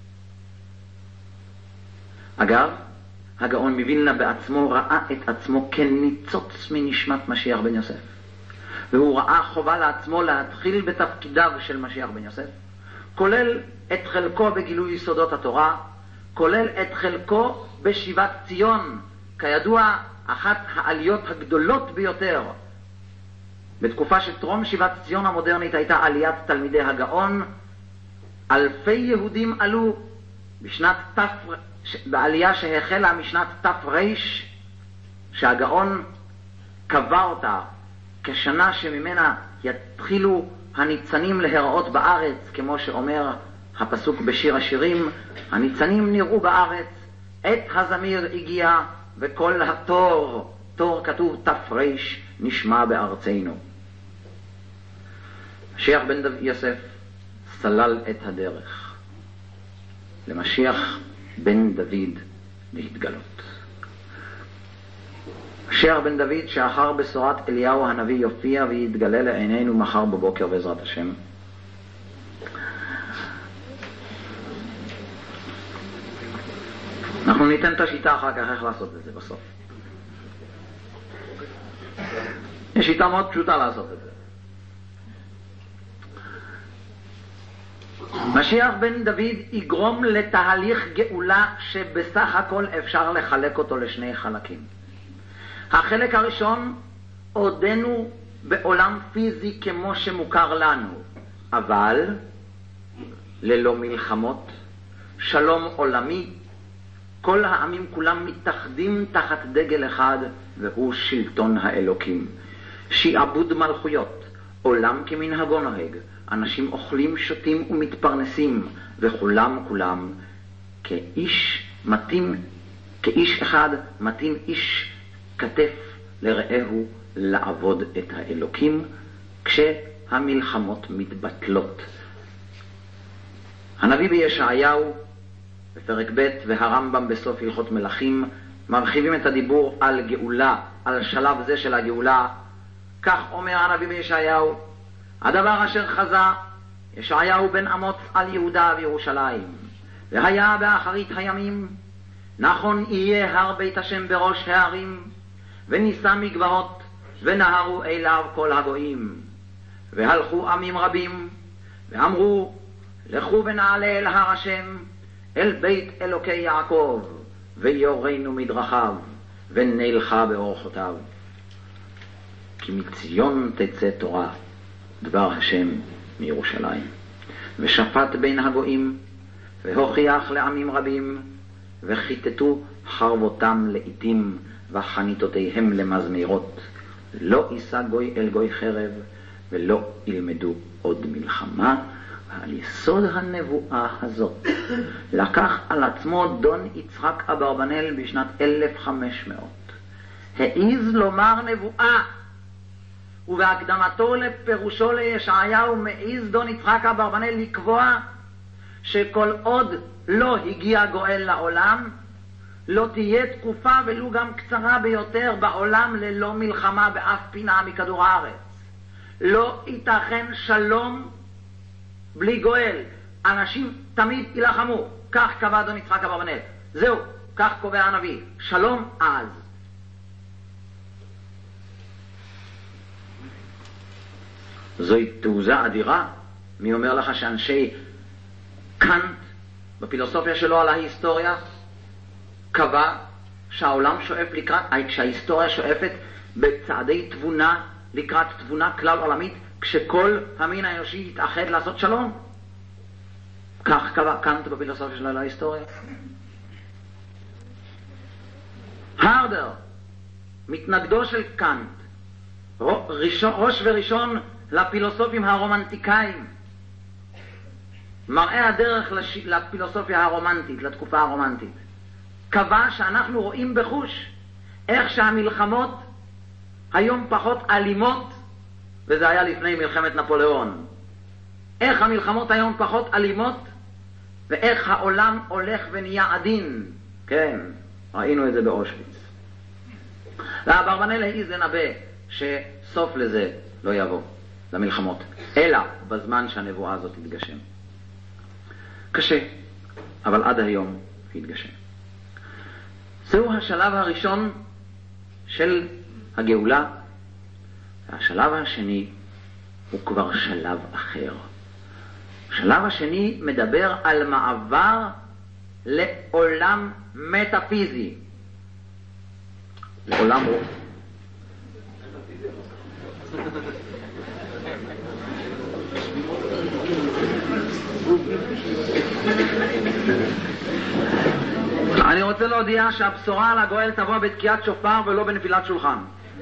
אגב, הגאון מווילנה בעצמו ראה את עצמו כניצוץ מנשמת משיח בן יוסף, והוא ראה חובה לעצמו להתחיל בתפקידיו של משיח בן יוסף, כולל את חלקו בגילוי יסודות התורה, כולל את חלקו בשיבת ציון, כידוע אחת העליות הגדולות ביותר. בתקופה של טרום שיבת ציון המודרנית הייתה עליית תלמידי הגאון, אלפי יהודים עלו בשנת תף, בעלייה שהחלה משנת תף ריש, שהגאון קבע אותה כשנה שממנה יתחילו הניצנים להיראות בארץ, כמו שאומר הפסוק בשיר השירים, הניצנים נראו בארץ, עת הזמיר הגיע וכל התור, תור כתוב תפרש, נשמע בארצנו. משיח בן יוסף סלל את הדרך למשיח בן דוד להתגלות. משיח בן דוד שאחר בשורת אליהו הנביא יופיע ויתגלה לעינינו מחר בבוקר בעזרת השם. אנחנו ניתן את השיטה אחר כך איך לעשות את זה בסוף. יש שיטה מאוד פשוטה לעשות את זה. משיח בן דוד יגרום לתהליך גאולה שבסך הכל אפשר לחלק אותו לשני חלקים. החלק הראשון, עודנו בעולם פיזי כמו שמוכר לנו, אבל ללא מלחמות, שלום עולמי, כל העמים כולם מתאחדים תחת דגל אחד, והוא שלטון האלוקים. שיעבוד מלכויות, עולם כמנהגו נוהג, אנשים אוכלים, שותים ומתפרנסים, וכולם כולם כאיש מתאים, כאיש אחד מתאים איש כתף לרעהו לעבוד את האלוקים, כשהמלחמות מתבטלות. הנביא בישעיהו בפרק ב' והרמב"ם בסוף הלכות מלכים מרחיבים את הדיבור על גאולה, על שלב זה של הגאולה. כך אומר הנביא בישעיהו, הדבר אשר חזה ישעיהו בן אמוץ על יהודה וירושלים, והיה באחרית הימים, נכון יהיה הר בית השם בראש הערים, ונישא מגבעות, ונהרו אליו כל הגויים. והלכו עמים רבים, ואמרו, לכו ונעלה אל הר השם, אל בית אלוקי יעקב, ויורנו מדרכיו, ונלכה באורחותיו. כי מציון תצא תורה, דבר השם מירושלים. ושפט בין הגויים, והוכיח לעמים רבים, וחיטטו חרבותם לעתים, וחניתותיהם למזמירות. לא יישא גוי אל גוי חרב, ולא ילמדו עוד מלחמה. ועל יסוד הנבואה הזאת לקח על עצמו דון יצחק אברבנאל בשנת אלף וחמש מאות. העיז לומר נבואה, ובהקדמתו לפירושו לישעיהו מעיז דון יצחק אברבנאל לקבוע שכל עוד לא הגיע גואל לעולם, לא תהיה תקופה ולו גם קצרה ביותר בעולם ללא מלחמה באף פינה מכדור הארץ. לא ייתכן שלום בלי גואל. אנשים תמיד ילחמו. כך קבע דון יצחק אברבנאל. זהו, כך קובע הנביא. שלום אז. זוהי תעוזה אדירה. מי אומר לך שאנשי קאנט בפילוסופיה שלו על ההיסטוריה קבע שהעולם שואף לקראת, כשההיסטוריה שואפת בצעדי תבונה לקראת תבונה כלל עולמית, כשכל המין האנושי יתאחד לעשות שלום. כך קבע קאנט בפילוסופיה שלו על ההיסטוריה. הרדר, מתנגדו של קאנט, ראש וראשון לפילוסופים הרומנטיקאים, מראה הדרך לש... לפילוסופיה הרומנטית, לתקופה הרומנטית, קבע שאנחנו רואים בחוש איך שהמלחמות היום פחות אלימות, וזה היה לפני מלחמת נפוליאון, איך המלחמות היום פחות אלימות, ואיך העולם הולך ונהיה עדין. כן, ראינו את זה באושוויץ. ואברבנאל העיז לנבא שסוף לזה לא יבוא, למלחמות, אלא בזמן שהנבואה הזאת תתגשם. קשה, אבל עד היום התגשם. זהו השלב הראשון של הגאולה. והשלב השני הוא כבר שלב אחר. השלב השני מדבר על מעבר לעולם מטאפיזי, לעולם רוח. אני רוצה להודיע שהבשורה על הגואל תבוא בתקיעת שופר ולא בנפילת שולחן.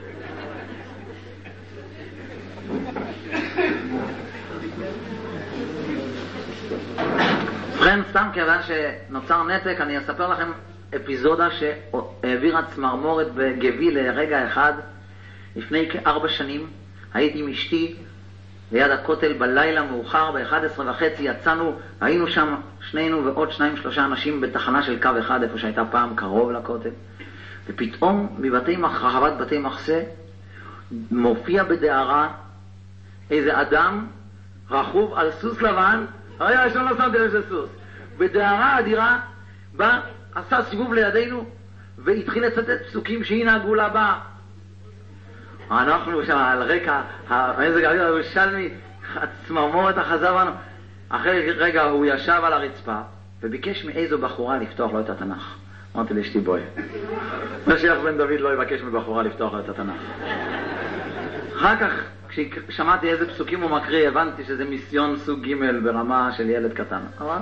ובכן, סתם כיוון שנוצר נתק, אני אספר לכם אפיזודה שהעבירה צמרמורת בגבי לרגע אחד. לפני כארבע שנים הייתי עם אשתי ליד הכותל בלילה מאוחר, ב-אחת עשרה וחצי יצאנו, היינו שם שנינו ועוד שניים שלושה אנשים בתחנה של קו אחד, איפה שהייתה פעם קרוב לכותל, ופתאום מבתי רחבת בתי מחסה מופיע בדהרה איזה אדם רכוב על סוס לבן, היה ראשון לא שמתי לזה סוס, בדהרה אדירה, בא, עשה סיבוב לידינו והתחיל לצטט פסוקים שהנה הגאולה באה. אנחנו שם על רקע המזג האוויר הירושלמי, הצמרמורת אחזה בנו. אחרי רגע הוא ישב על הרצפה וביקש מאיזו בחורה לפתוח לו את התנ"ך. אמרתי לאשתי, בואי, משיח בן דוד לא יבקש מבחורה לפתוח לו את התנ"ך. אחר כך כששמעתי איזה פסוקים הוא מקריא, הבנתי שזה מיסיון סוג ג' ברמה של ילד קטן. אבל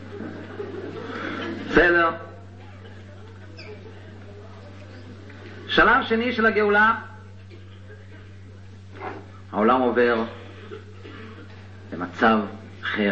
בסדר. שלב שני של הגאולה, העולם עובר למצב אחר.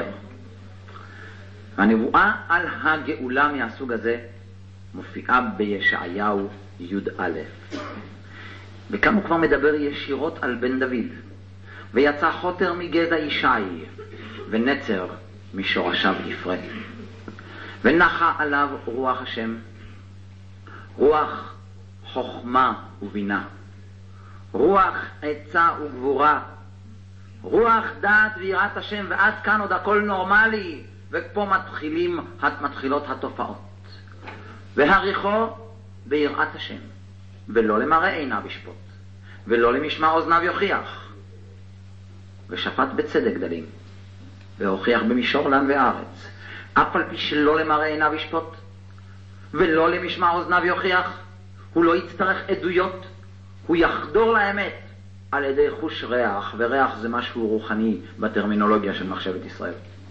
הנבואה על הגאולה מהסוג הזה מופיעה בישעיהו י"א. וכאן הוא כבר מדבר ישירות על בן דוד. ויצא חוטר מגזע ישי, ונצר משורשיו יפרה. ונחה עליו רוח השם, רוח חוכמה ובינה, רוח עצה וגבורה, רוח דעת ויראת השם, ועד כאן עוד הכל נורמלי, ופה מתחילים, מתחילות התופעות. והריחו ביראת השם, ולא למראה עיניו ישפוט, ולא למשמע אוזניו יוכיח, ושפט בצדק דלים, והוכיח במישור לן וארץ, אף על פי שלא למראה עיניו ישפוט, ולא למשמע אוזניו יוכיח, הוא לא יצטרך עדויות, הוא יחדור לאמת על ידי חוש ריח, וריח זה משהו רוחני בטרמינולוגיה של מחשבת ישראל.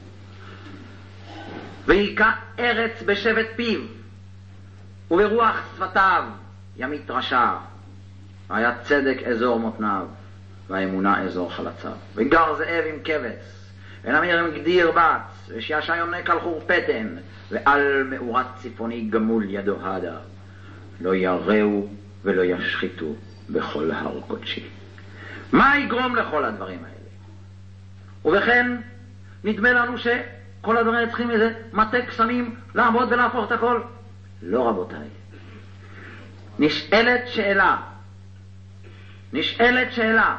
ויקע ארץ בשבט פיו, וברוח שפתיו ימית רשע, והיה צדק אזור מותניו, והאמונה אזור חלציו. וגר זאב עם כבש, ונמיר עם גדי ירבץ, ושישע יונק על חורפתן, ועל מאורת צפוני גמול ידו הדה, לא יראו ולא ישחיתו בכל הר קודשי. מה יגרום לכל הדברים האלה? ובכן, נדמה לנו שכל הדברים האלה צריכים איזה מטה קסמים לעמוד ולהפוך את הכל. לא, רבותיי. נשאלת שאלה, נשאלת שאלה,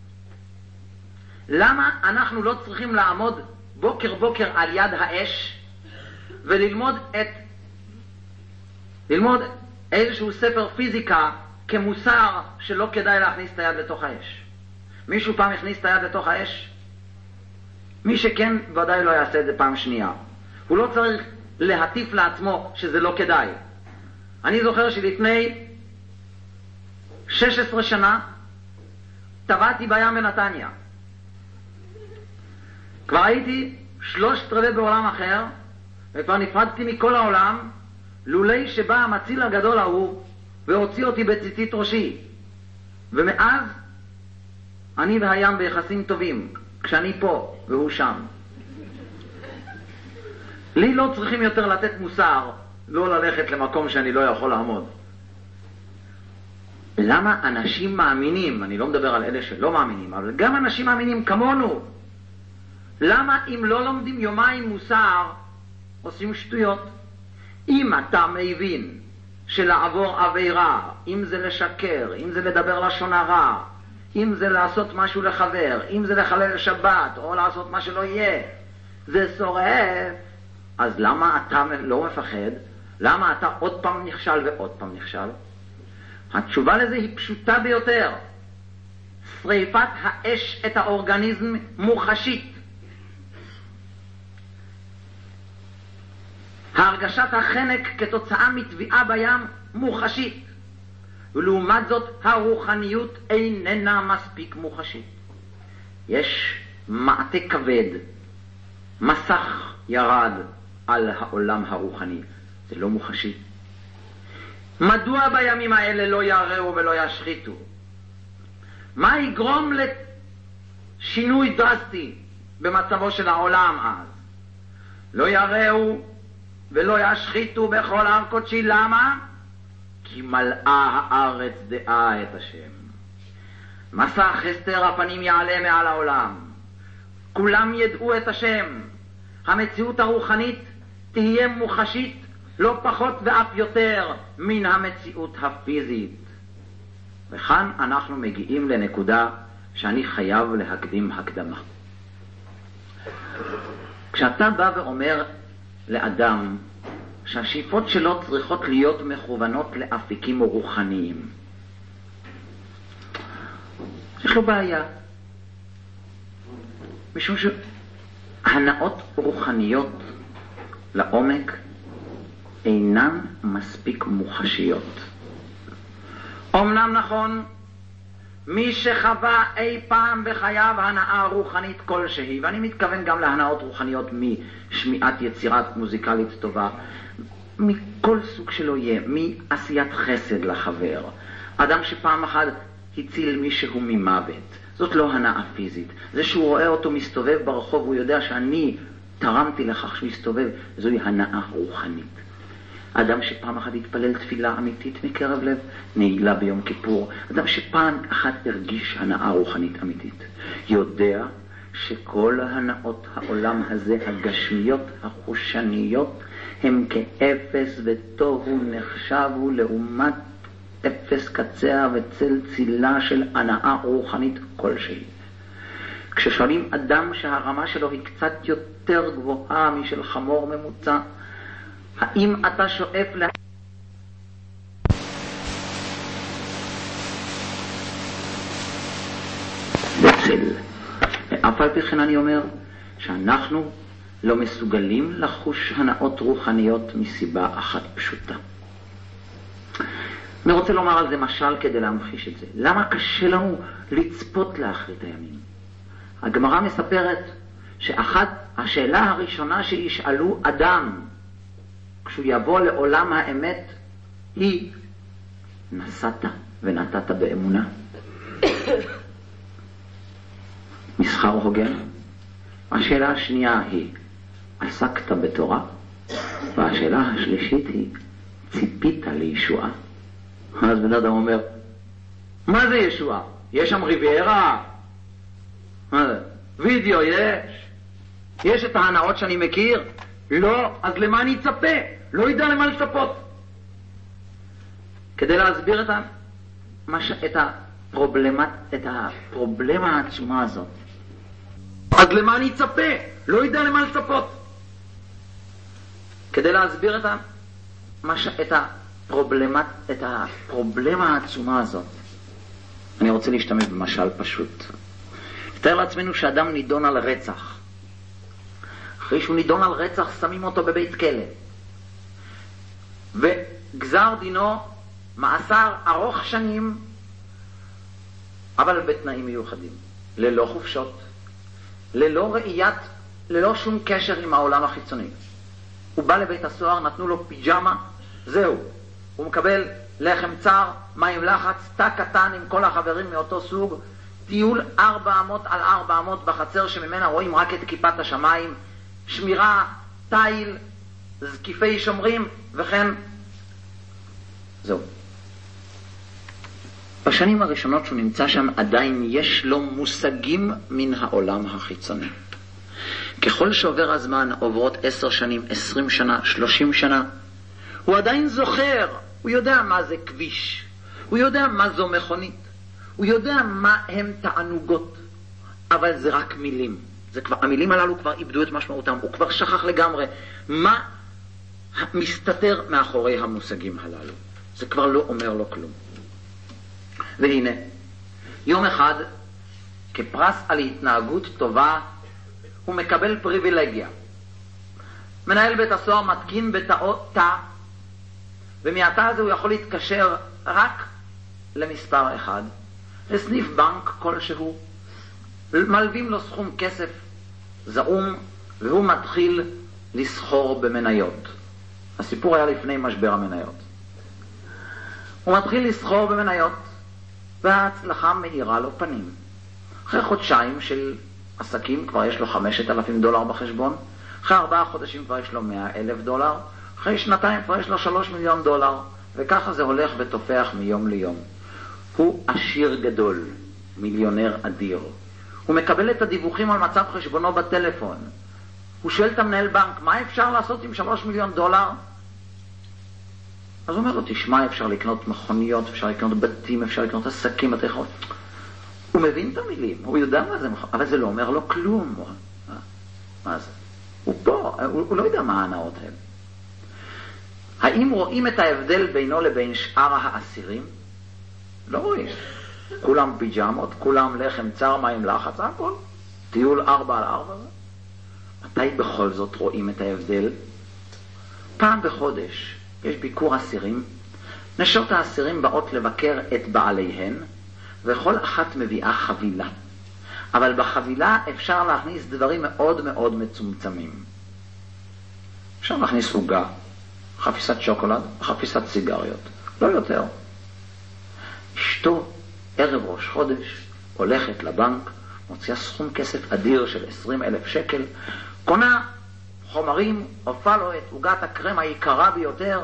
למה אנחנו לא צריכים לעמוד בוקר בוקר על יד האש וללמוד את, ללמוד איזשהו ספר פיזיקה כמוסר שלא כדאי להכניס את היד לתוך האש? מישהו פעם הכניס את היד לתוך האש? מי שכן ודאי לא יעשה את זה פעם שנייה. הוא לא צריך להטיף לעצמו שזה לא כדאי. אני זוכר שלפני שש עשרה שנה טבעתי בים בנתניה. כבר הייתי שלושת רבעי בעולם אחר, וכבר נפרדתי מכל העולם, לולי שבא המציל הגדול ההוא והוציא אותי בציצית ראשי. ומאז אני והים ביחסים טובים, כשאני פה והוא שם. לי לא צריכים יותר לתת מוסר, לא ללכת למקום שאני לא יכול לעמוד. למה אנשים מאמינים, אני לא מדבר על אלה שלא מאמינים, אבל גם אנשים מאמינים כמונו, למה אם לא לומדים יומיים מוסר, עושים שטויות? אם אתה מבין שלעבור עבירה, אם זה לשקר, אם זה לדבר לשון הרע, אם זה לעשות משהו לחבר, אם זה לחלל שבת, או לעשות מה שלא יהיה, זה שורף, אז למה אתה לא מפחד? למה אתה עוד פעם נכשל ועוד פעם נכשל? התשובה לזה היא פשוטה ביותר. שריפת האש את האורגניזם מוחשית. הרגשת החנק כתוצאה מטביעה בים מוחשית. ולעומת זאת הרוחניות איננה מספיק מוחשית. יש מעטה כבד, מסך ירד על העולם הרוחני. זה לא מוחשי. מדוע בימים האלה לא יראו ולא ישחיתו? מה יגרום לשינוי דרסטי במצבו של העולם אז? לא יראו ולא ישחיתו בכל הר קודשי. למה? כי מלאה הארץ דעה את השם. מסך הסתר הפנים יעלה מעל העולם. כולם ידעו את השם. המציאות הרוחנית תהיה מוחשית לא פחות ואף יותר מן המציאות הפיזית. וכאן אנחנו מגיעים לנקודה שאני חייב להקדים הקדמה. כשאתה בא ואומר לאדם שהשאיפות שלו צריכות להיות מכוונות לאפיקים רוחניים, יש לו בעיה. משום שהנאות רוחניות לעומק אינן מספיק מוחשיות. אמנם נכון, מי שחווה אי פעם בחייו הנאה רוחנית כלשהי, ואני מתכוון גם להנאות רוחניות משמיעת יצירת מוזיקלית טובה, מכל סוג שלא יהיה, מעשיית חסד לחבר, אדם שפעם אחת הציל מישהו ממוות, זאת לא הנאה פיזית. זה שהוא רואה אותו מסתובב ברחוב, הוא יודע שאני תרמתי לכך שהוא מסתובב, זוהי הנאה רוחנית. אדם שפעם אחת התפלל תפילה אמיתית מקרב לב, נעילה ביום כיפור, אדם שפעם אחת הרגיש הנאה רוחנית אמיתית, יודע שכל הנאות העולם הזה, הגשמיות, החושניות, הם כאפס ותוהו נחשבו לעומת אפס קצה וצל צילה של הנאה רוחנית כלשהי. כששואלים אדם שהרמה שלו היא קצת יותר גבוהה משל חמור ממוצע, האם אתה שואף לה... בצל. ואף על פי כן אני אומר שאנחנו לא מסוגלים לחוש הנאות רוחניות מסיבה אחת פשוטה. אני רוצה לומר על זה משל כדי להמחיש את זה. למה קשה לנו לצפות לאחרית הימים? הגמרא מספרת שאחת השאלה הראשונה שישאלו אדם כשהוא יבוא לעולם האמת היא, נסעת ונתת באמונה? מסחר הוגן. השאלה השנייה היא, עסקת בתורה? והשאלה השלישית היא, ציפית לישועה? אז בן אדם אומר, מה זה ישועה? יש שם ריביירה? מה זה? וידאו יש? יש את ההנאות שאני מכיר? לא, אז למה אני אצפה? לא ידע למה לצפות. כדי להסביר את, המש... את, הפרובלמה... את הפרובלמה העצומה הזאת, אז למה אני אצפה? לא ידע למה לצפות. כדי להסביר את, המש... את, הפרובלמה... את הפרובלמה העצומה הזאת, אני רוצה להשתמש במשל פשוט. נתאר לעצמנו שאדם נידון על רצח. אחרי שהוא נידון על רצח שמים אותו בבית כלא, וגזר דינו מאסר ארוך שנים, אבל בתנאים מיוחדים, ללא חופשות, ללא ראיית, ללא שום קשר עם העולם החיצוני. הוא בא לבית הסוהר, נתנו לו פיג'מה, זהו, הוא מקבל לחם צר, מים לחץ, תא קטן עם כל החברים מאותו סוג, טיול ארבע מאות על ארבע מאות בחצר שממנה רואים רק את כיפת השמיים, שמירה, תיל, זקיפי שומרים, וכן זהו. בשנים הראשונות שהוא נמצא שם עדיין יש לו מושגים מן העולם החיצוני. ככל שעובר הזמן, עוברות עשר שנים, עשרים שנה, שלושים שנה, הוא עדיין זוכר, הוא יודע מה זה כביש, הוא יודע מה זו מכונית, הוא יודע מה הם תענוגות, אבל זה רק מילים. זה כבר, המילים הללו כבר איבדו את משמעותם, הוא כבר שכח לגמרי מה מסתתר מאחורי המושגים הללו. זה כבר לא אומר לו כלום. והנה, יום אחד, כפרס על התנהגות טובה, הוא מקבל פריבילגיה. מנהל בית הסוהר מתקין בתאו תא, ומעתה הזה הוא יכול להתקשר רק למספר אחד, לסניף בנק כלשהו, מלווים לו סכום כסף זעום, והוא מתחיל לסחור במניות. הסיפור היה לפני משבר המניות. הוא מתחיל לסחור במניות, וההצלחה מאירה לו פנים. אחרי חודשיים של עסקים כבר יש לו חמשת אלפים דולר בחשבון, אחרי ארבעה חודשים כבר יש לו מאה אלף דולר, אחרי שנתיים כבר יש לו שלוש מיליון דולר, וככה זה הולך ותופח מיום ליום. הוא עשיר גדול, מיליונר אדיר. הוא מקבל את הדיווחים על מצב חשבונו בטלפון. הוא שואל את המנהל בנק, מה אפשר לעשות עם שלוש מיליון דולר? אז הוא אומר לו, תשמע, אפשר לקנות מכוניות, אפשר לקנות בתים, אפשר לקנות עסקים, אתה יכול... הוא מבין את המילים, הוא יודע מה זה, אבל זה לא אומר לו כלום. מה זה? הוא פה, הוא, הוא לא יודע מה ההנאות הן. האם רואים את ההבדל בינו לבין שאר האסירים? לא רואים. כולם פיג'מות, כולם לחם צר, מים לחץ, הכל. טיול ארבע על ארבע. מתי בכל זאת רואים את ההבדל? פעם בחודש יש ביקור אסירים. נשות האסירים באות לבקר את בעליהן, וכל אחת מביאה חבילה. אבל בחבילה אפשר להכניס דברים מאוד מאוד מצומצמים. אפשר להכניס עוגה, חפיסת שוקולד, חפיסת סיגריות. לא יותר. אשתו ערב ראש חודש הולכת לבנק, מוציאה סכום כסף אדיר של עשרים אלף שקל, קונה חומרים, הופעה לו את עוגת הקרם היקרה ביותר,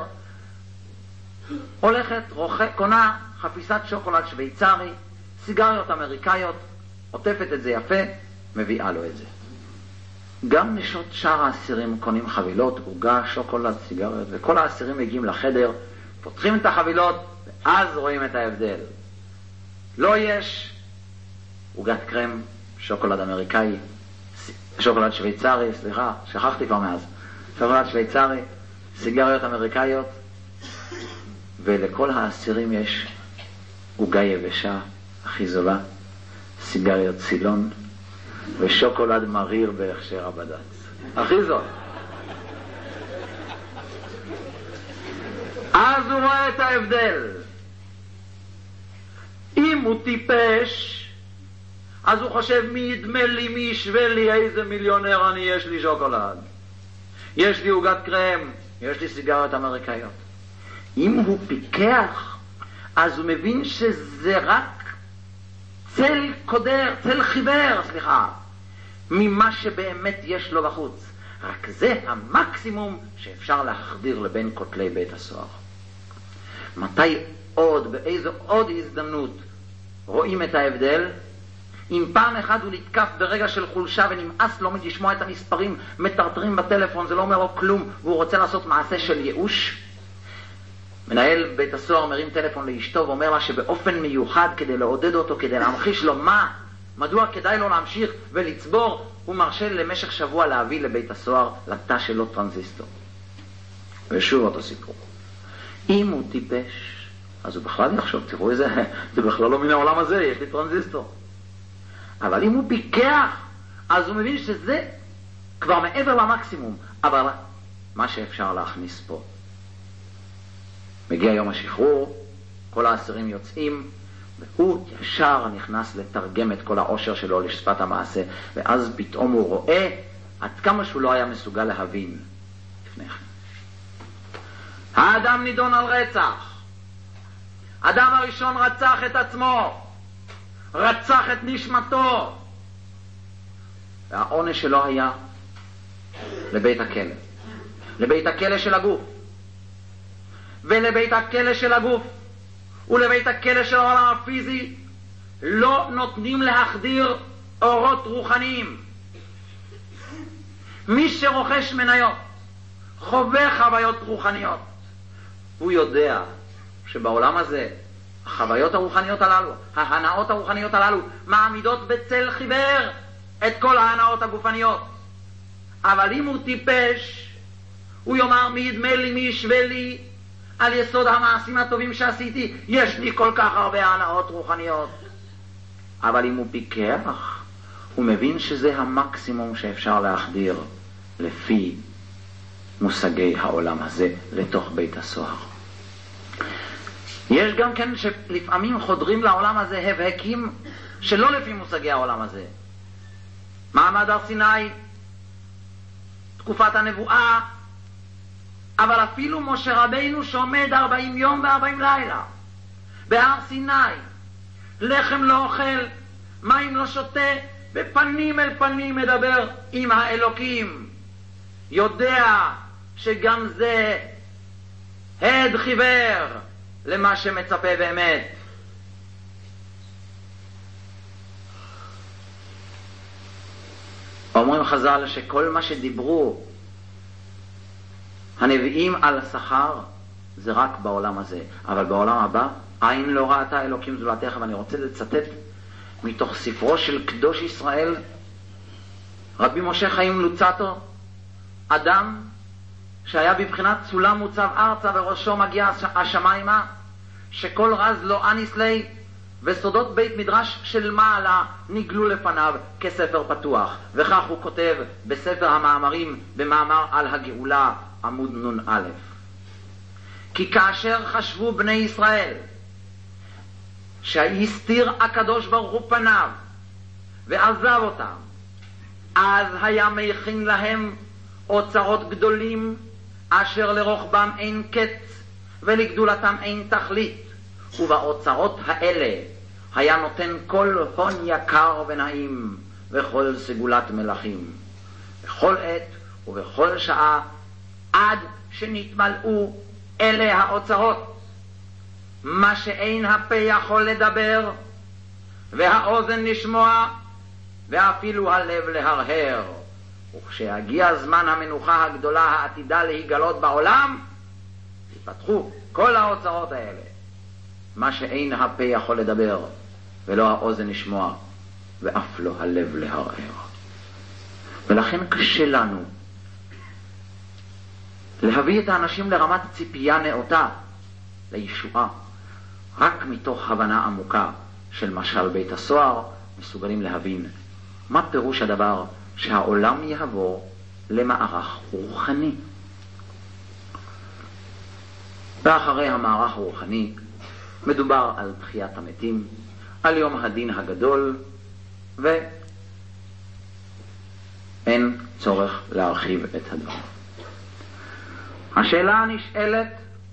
הולכת, רוח, קונה חפיסת שוקולד שוויצרי, סיגריות אמריקאיות, עוטפת את זה יפה, מביאה לו את זה. גם נשות שאר האסירים קונים חבילות, עוגה, שוקולד, סיגריות, וכל האסירים מגיעים לחדר, פותחים את החבילות, ואז רואים את ההבדל. לא יש עוגת קרם, שוקולד אמריקאי, שוקולד שוויצרי, סליחה, שכחתי כבר מאז, שוקולד שוויצרי, סיגריות אמריקאיות, ולכל האסירים יש עוגה יבשה, הכי זולה, סיגריות סילון, ושוקולד מריר בהכשר הבד"ץ. הכי זול. אז הוא רואה את ההבדל. אם הוא טיפש, אז הוא חושב מי ידמה לי, מי ישווה לי, איזה מיליונר אני, יש לי שוקולד. יש לי עוגת קרם, יש לי סיגריות אמריקאיות. אם הוא פיקח, אז הוא מבין שזה רק צל קודר, צל חיוור, סליחה, ממה שבאמת יש לו בחוץ. רק זה המקסימום שאפשר להחדיר לבין כותלי בית הסוהר. מתי עוד, באיזו עוד הזדמנות רואים את ההבדל? אם פעם אחד הוא נתקף ברגע של חולשה ונמאס לו לשמוע את המספרים מטרטרים בטלפון, זה לא אומר לו כלום, והוא רוצה לעשות מעשה של ייאוש, מנהל בית הסוהר מרים טלפון לאשתו ואומר לה שבאופן מיוחד כדי לעודד אותו, כדי להמחיש לו מה, מדוע כדאי לו להמשיך ולצבור, הוא מרשה למשך שבוע להביא לבית הסוהר לתא שלו טרנזיסטור. ושוב אותו סיפור. אם הוא טיפש, אז הוא בכלל יחשוב, תראו איזה, זה בכלל לא מן העולם הזה, יש לי טרנזיסטור. אבל אם הוא פיקח, אז הוא מבין שזה כבר מעבר למקסימום, אבל מה שאפשר להכניס פה. מגיע יום השחרור, כל האסירים יוצאים, והוא ישר נכנס לתרגם את כל העושר שלו לשפת המעשה, ואז פתאום הוא רואה עד כמה שהוא לא היה מסוגל להבין לפני כן. האדם נידון על רצח. אדם הראשון רצח את עצמו, רצח את נשמתו, והעונש שלו היה לבית הכלא, לבית הכלא של הגוף, ולבית הכלא של הגוף ולבית הכלא של העולם הפיזי לא נותנים להחדיר אורות רוחניים. מי שרוכש מניות חווה חוויות רוחניות, הוא יודע שבעולם הזה החוויות הרוחניות הללו, ההנאות הרוחניות הללו, מעמידות בצל חיוור את כל ההנאות הגופניות. אבל אם הוא טיפש, הוא יאמר מי ידמה לי, מי ישווה לי, על יסוד המעשים הטובים שעשיתי, יש לי כל כך הרבה הנאות רוחניות. אבל אם הוא פיקח, הוא מבין שזה המקסימום שאפשר להחדיר לפי מושגי העולם הזה לתוך בית הסוהר. יש גם כן שלפעמים חודרים לעולם הזה הבהקים שלא לפי מושגי העולם הזה. מעמד הר סיני, תקופת הנבואה, אבל אפילו משה רבינו שעומד ארבעים יום וארבעים לילה בהר סיני, לחם לא אוכל, מים לא שותה, בפנים אל פנים מדבר עם האלוקים, יודע שגם זה הד חיוור למה שמצפה באמת. אומרים חז"ל שכל מה שדיברו הנביאים על השכר זה רק בעולם הזה, אבל בעולם הבא עין לא ראתה אלוקים זולתך. ואני רוצה לצטט מתוך ספרו של קדוש ישראל רבי משה חיים לוצטו, אדם שהיה בבחינת סולם מוצב ארצה וראשו מגיע השמיימה, שכל רז לא אניס לי, וסודות בית מדרש של מעלה נגלו לפניו כספר פתוח. וכך הוא כותב בספר המאמרים במאמר על הגאולה עמוד נון א': כי כאשר חשבו בני ישראל שהסתיר הקדוש ברוך הוא פניו ועזב אותם, אז היה מכין להם אוצרות גדולים אשר לרוחבם אין קץ ולגדולתם אין תכלית, ובאוצרות האלה היה נותן כל הון יקר ונעים וכל סגולת מלכים בכל עת ובכל שעה, עד שנתמלאו אלה האוצרות, מה שאין הפה יכול לדבר והאוזן לשמוע ואפילו הלב להרהר, וכשיגיע זמן המנוחה הגדולה העתידה להיגלות בעולם, יפתחו כל האוצרות האלה, מה שאין הפה יכול לדבר, ולא האוזן לשמוע, ואף לא הלב להרער. ולכן קשה לנו להביא את האנשים לרמת ציפייה נאותה לישועה. רק מתוך הבנה עמוקה של משל בית הסוהר מסוגלים להבין מה פירוש הדבר שהעולם יעבור למערך רוחני. ואחרי המערך הרוחני מדובר על תחיית המתים, על יום הדין הגדול, ואין צורך להרחיב את הדבר. השאלה הנשאלת,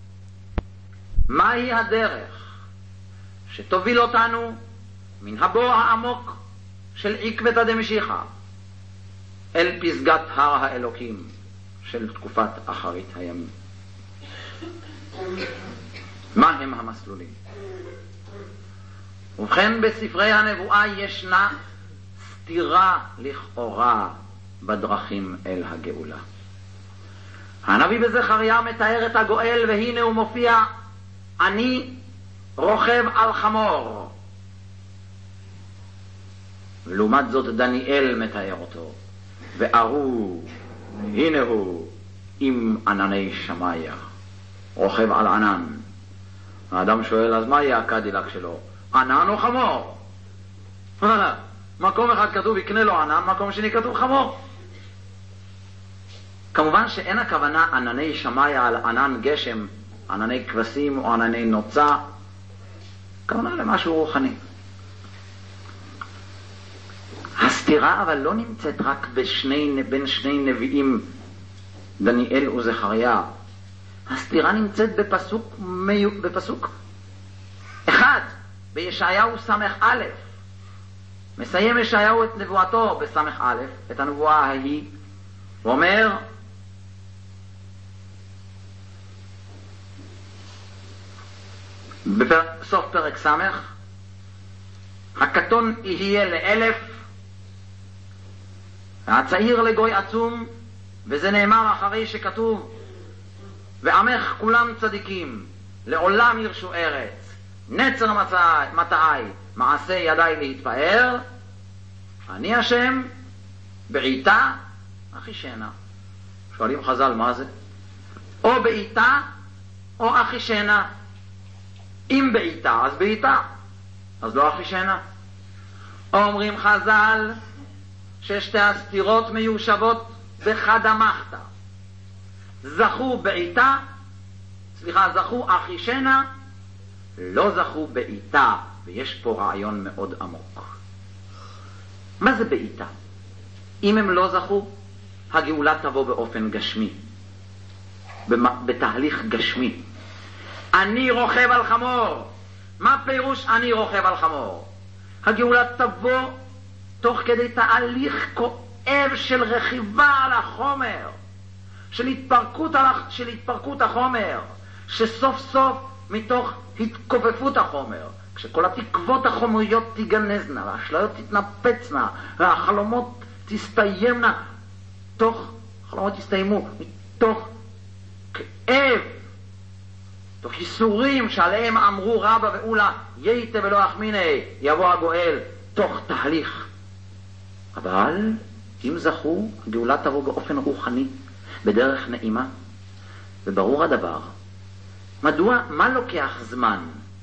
מהי הדרך שתוביל אותנו מן הבור העמוק של עקבתא דמשיחא אל פסגת הר האלוקים של תקופת אחרית הימים? מה הם המסלולים? ובכן, בספרי הנבואה ישנה סתירה לכאורה בדרכים אל הגאולה. הנביא בזכריה מתאר את הגואל, והנה הוא מופיע, אני רוכב על חמור. ולעומת זאת דניאל מתאר אותו, וארו, הנה הוא עם ענני שמיה, רוכב על ענן. האדם שואל, אז מה יהיה הקדילק שלו? ענן או חמור? מקום אחד כתוב יקנה לו ענן, מקום שני כתוב חמור. כמובן שאין הכוונה ענני שמיה על ענן גשם, ענני כבשים או ענני נוצה, כוונה למשהו רוחני. הסתירה אבל לא נמצאת רק בשני, בין שני נביאים, דניאל וזכריה. הסתירה נמצאת בפסוק, בפסוק אחד, בישעיהו סמך א'. מסיים ישעיהו את נבואתו בסמך א', את הנבואה ההיא, הוא אומר, בסוף פרק סמך, הקטון יהיה לאלף, הצעיר לגוי עצום, וזה נאמר אחרי שכתוב, ועמך כולם צדיקים, לעולם ירשו ארץ, נצר מטעי, מעשה ידיי להתפאר, אני השם, בעיתה, אחישנה. שואלים חז"ל מה זה? או בעיתה, או אחישנה. אם בעיתה, אז בעיתה, אז לא אחישנה. אומרים חז"ל, ששתי הסתירות מיושבות בחדמחתא. זכו בעיתה, סליחה, זכו אחישנה, לא זכו בעיתה, ויש פה רעיון מאוד עמוק. מה זה בעיתה? אם הם לא זכו, הגאולה תבוא באופן גשמי, בתהליך גשמי. אני רוכב על חמור. מה פירוש אני רוכב על חמור? הגאולה תבוא תוך כדי תהליך כואב של רכיבה על החומר, של התפרקות, של התפרקות החומר, שסוף סוף מתוך התכופפות החומר, כשכל התקוות החומריות תיגנזנה, והאשליות תתנפצנה, והחלומות תסתיימנה, תוך, החלומות תסתיימו, מתוך כאב, תוך ייסורים שעליהם אמרו רבא ואולה, ייתה ולא אחמיני, יבוא הגואל, תוך תהליך. אבל אם זכו, הגאולה תבוא באופן רוחני, בדרך נעימה, וברור הדבר. מדוע? מה לוקח זמן?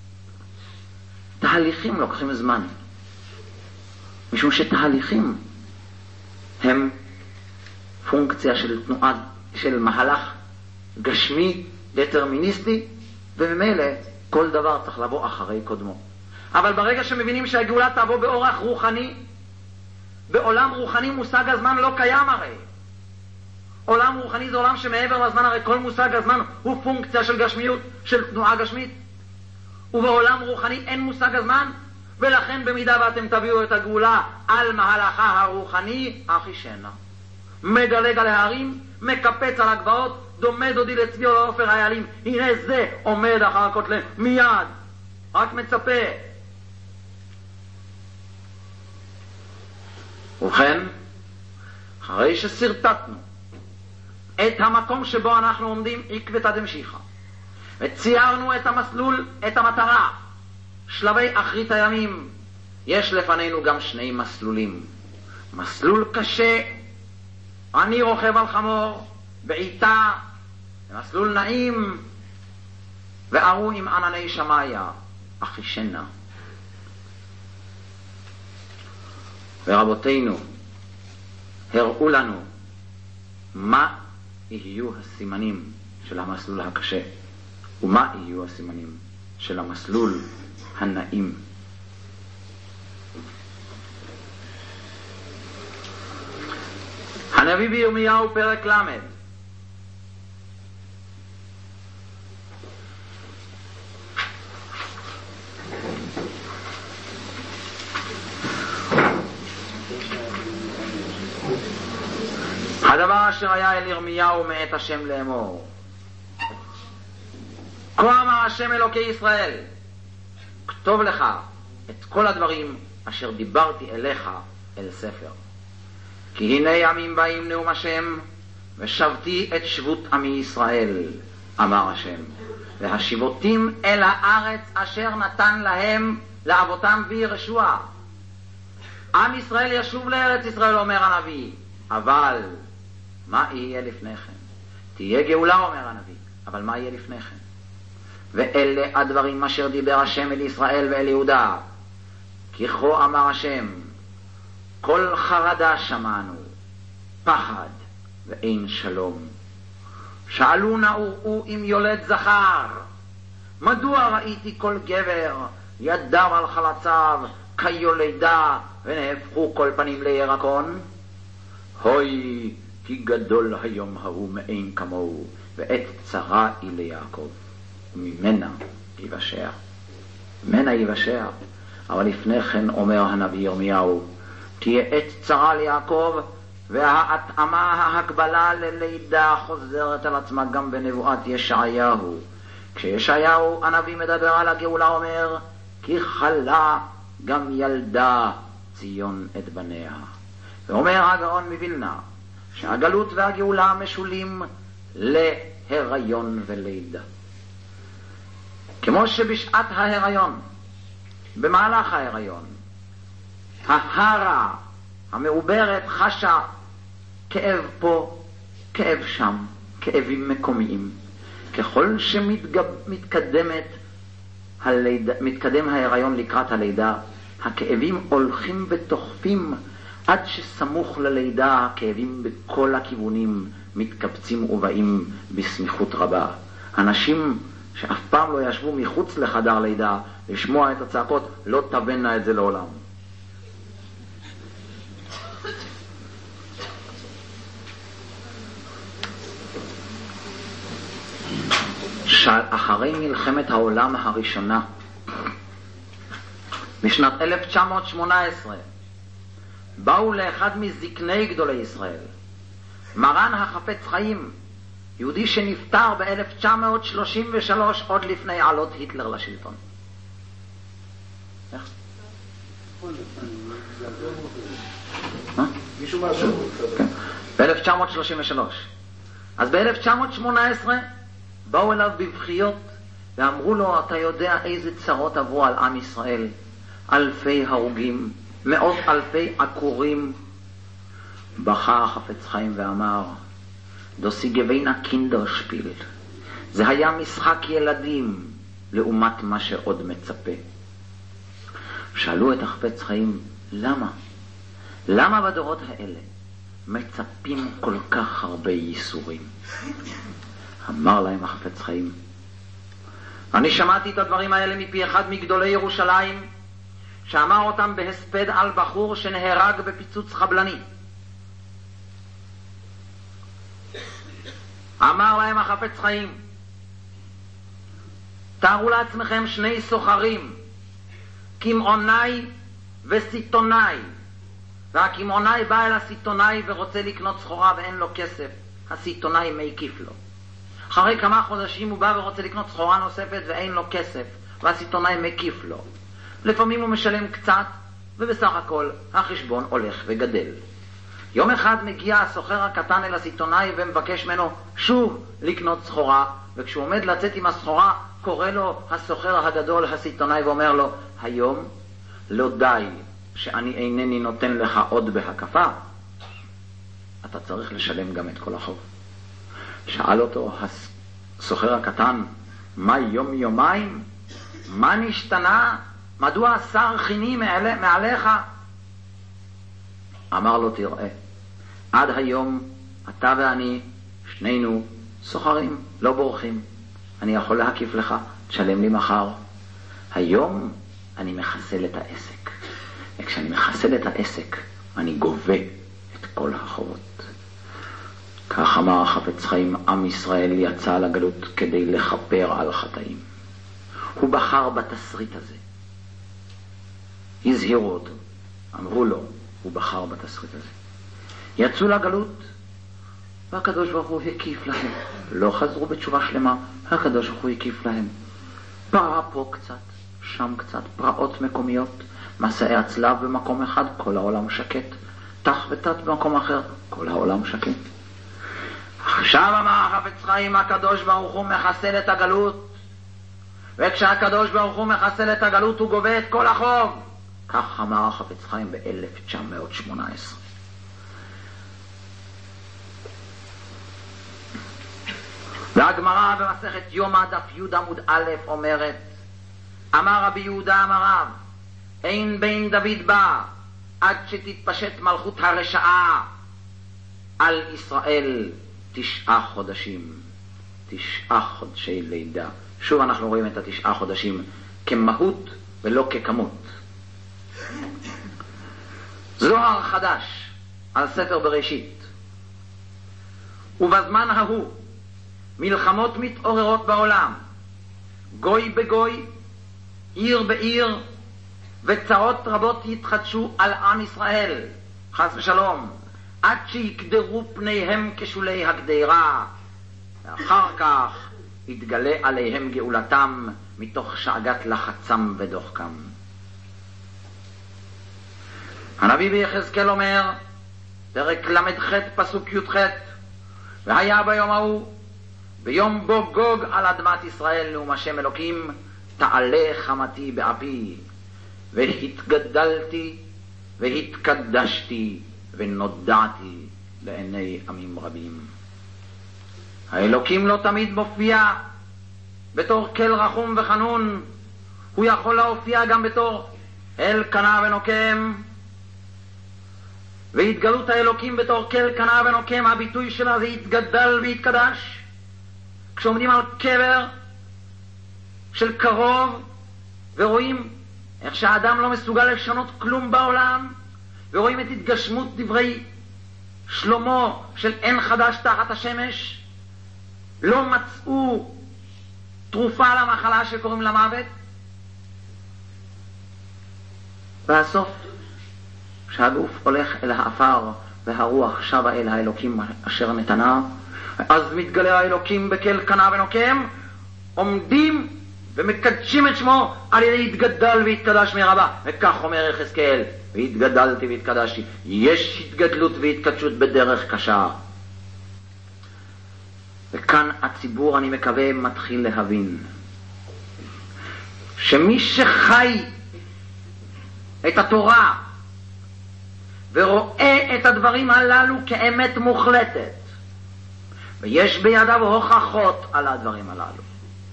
תהליכים לוקחים זמן. משום שתהליכים הם פונקציה של תנועה, של מהלך גשמי, דטרמיניסטי, וממילא כל דבר צריך לבוא אחרי קודמו. אבל ברגע שמבינים שהגאולה תבוא באורח רוחני, בעולם רוחני מושג הזמן לא קיים הרי. עולם רוחני זה עולם שמעבר לזמן, הרי כל מושג הזמן הוא פונקציה של גשמיות, של תנועה גשמית. ובעולם רוחני אין מושג הזמן, ולכן במידה ואתם תביאו את הגאולה על מהלכה הרוחני, אחישנה. מדלג על ההרים, מקפץ על הגבעות, דומה דודי לצבי או לעופר האיילים. הנה זה עומד אחר הכותלי, מיד, רק מצפה. ובכן, אחרי שסרטטנו את המקום שבו אנחנו עומדים עקבתא דמשיחא, וציירנו את המסלול, את המטרה, שלבי אחרית הימים, יש לפנינו גם שני מסלולים. מסלול קשה, אני רוכב על חמור, בעיטה, מסלול נעים, וארו עם ענני שמיה, אחישנה. ורבותינו, הראו לנו מה יהיו הסימנים של המסלול הקשה, ומה יהיו הסימנים של המסלול הנעים. הנביא בירמיהו פרק למד, הדבר אשר היה אל ירמיהו מאת השם לאמור, כה אמר השם אלוקי ישראל, כתוב לך את כל הדברים אשר דיברתי אליך אל ספר. כי הנה ימים באים נאום השם, ושבתי את שבות עמי ישראל, אמר השם, והשיבותים אל הארץ אשר נתן להם לאבותם וירשוה. עם ישראל ישוב לארץ ישראל, אומר הנביא, אבל מה יהיה לפני כן? תהיה גאולה, אומר הנביא, אבל מה יהיה לפני כן? ואלה הדברים אשר דיבר השם אל ישראל ואל יהודה. כי כה אמר השם, כל חרדה שמענו, פחד ואין שלום. שאלו נא וראו אם יולד זכר, מדוע ראיתי כל גבר ידיו על חלציו כיולדה ונהפכו כל פנים לירקון? הוי כי גדול היום ההוא מאין כמוהו, ועת צרה היא ליעקב, וממנה יבשע. ממנה יבשע. אבל לפני כן אומר הנביא ירמיהו, תהיה עת צרה ליעקב, וההתאמה ההקבלה ללידה חוזרת על עצמה גם בנבואת ישעיהו. כשישעיהו הנביא מדבר על הגאולה אומר, כי חלה גם ילדה ציון את בניה. ואומר הגאון מווילנה, שהגלות והגאולה משולים להיריון ולידה. כמו שבשעת ההיריון, במהלך ההיריון, ההרה המעוברת חשה כאב פה, כאב שם, כאבים מקומיים. ככל שמתקדמת הלידה, מתקדם ההיריון לקראת הלידה, הכאבים הולכים ותוחפים עד שסמוך ללידה הכאבים בכל הכיוונים מתקבצים ובאים בסמיכות רבה. אנשים שאף פעם לא ישבו מחוץ לחדר לידה לשמוע את הצעקות לא תבנה את זה לעולם. אחרי מלחמת העולם הראשונה, בשנת אלף תשע מאות שמונה עשרה, באו לאחד מזקני גדולי ישראל, מרן החפץ חיים, יהודי שנפטר ב-אלף תשע מאות שלושים ושלוש, עוד לפני עלות היטלר לשלטון. איך? מישהו משהו? ב-אלף תשע מאות שלושים ושלוש. אז ב-אלף תשע מאות שמונה עשרה באו אליו בבכיות ואמרו לו, אתה יודע איזה צרות עברו על עם ישראל, אלפי הרוגים, מאות אלפי עקורים. בכה החפץ חיים ואמר, דוסי גבינה קינדרשפיל, זה היה משחק ילדים לעומת מה שעוד מצפה. שאלו את החפץ חיים, למה? למה בדורות האלה מצפים כל כך הרבה ייסורים? אמר להם החפץ חיים, אני שמעתי את הדברים האלה מפי אחד מגדולי ירושלים, שאמר אותם בהספד על בחור שנהרג בפיצוץ חבלני. אמר להם החפץ חיים, תארו לעצמכם שני סוחרים, קמעונאי וסיטונאי, והקמעונאי בא אל הסיטונאי ורוצה לקנות סחורה ואין לו כסף, הסיטונאי מקיף לו. אחרי כמה חודשים הוא בא ורוצה לקנות סחורה נוספת ואין לו כסף, והסיטונאי מקיף לו. לפעמים הוא משלם קצת, ובסך הכל החשבון הולך וגדל. יום אחד מגיע הסוחר הקטן אל הסיטונאי ומבקש ממנו שוב לקנות סחורה, וכשהוא עומד לצאת עם הסחורה, קורא לו הסוחר הגדול הסיטונאי ואומר לו, היום לא די שאני אינני נותן לך עוד בהקפה, אתה צריך לשלם גם את כל החוב. שאל אותו הסוחר הקטן, מה יום יומיים? מה נשתנה? מדוע שר חיני מעליך? אמר לו, תראה, עד היום אתה ואני שנינו סוחרים, לא בורחים. אני יכול להקיף לך, תשלם לי מחר. היום אני מחסל את העסק, וכשאני מחסל את העסק אני גובה את כל החובות. כך אמר החפץ חיים, עם ישראל יצא לגלות כדי לכפר על חטאים. הוא בחר בתסריט הזה. הזהירו אותו, אמרו לו, הוא בחר בתסריט הזה. יצאו לגלות, והקדוש ברוך הוא הקיף להם. לא חזרו בתשובה שלמה, הקדוש ברוך הוא הקיף להם. פרעה פה קצת, שם קצת, פרעות מקומיות, מסעי הצלב במקום אחד, כל העולם שקט. תח ותת במקום אחר, כל העולם שקט. עכשיו אמר החפץ חיים, הקדוש ברוך הוא מחסל את הגלות, וכשהקדוש ברוך הוא מחסל את הגלות הוא גובה את כל החוב. כך אמר החפץ חיים ב-אלף תשע מאות שמונה עשרה. והגמרא במסכת יומא דף י' עמוד א' אומרת, אמר רבי יהודה אמר רב, אין בין דוד בא עד שתתפשט מלכות הרשעה על ישראל תשעה חודשים, תשעה חודשי לידה. שוב אנחנו רואים את התשעה חודשים כמהות ולא ככמות. זוהר חדש על ספר בראשית. ובזמן ההוא מלחמות מתעוררות בעולם, גוי בגוי, עיר בעיר, וצרות רבות יתחדשו על עם ישראל, חס ושלום, עד שיקדרו פניהם כשולי הגדרה, ואחר כך יתגלה עליהם גאולתם מתוך שאגת לחצם ודוחקם. הנביא ביחזקאל אומר, פרק למ"ח פסוק י"ח, והיה ביום ההוא, ביום בו גוג על אדמת ישראל נאום השם אלוקים, תעלה חמתי באפי, והתגדלתי והתקדשתי ונודעתי לעיני עמים רבים. האלוקים לא תמיד מופיע בתור כל רחום וחנון, הוא יכול להופיע גם בתור אל קנה ונוקם. והתגלות האלוקים בתור כל קנה ונוקם, הביטוי שלה זה התגדל והתקדש. כשעומדים על קבר של קרוב ורואים איך שהאדם לא מסוגל לשנות כלום בעולם, ורואים את התגשמות דברי שלמה של אין חדש תחת השמש, לא מצאו תרופה למחלה שקוראים לה מוות, והסוף שהגוף הולך אל האפר והרוח שבה אל האלוקים אשר נתנה, אז מתגלה האלוקים בכל קנה ונוקם, עומדים ומקדשים את שמו על ידי התגדל והתקדש מרבה. וכך אומר יחזקאל, והתגדלתי והתקדשתי. יש התגדלות והתקדשות בדרך קשה. וכאן הציבור, אני מקווה, מתחיל להבין שמי שחי את התורה ורואה את הדברים הללו כאמת מוחלטת, ויש בידיו הוכחות על הדברים הללו,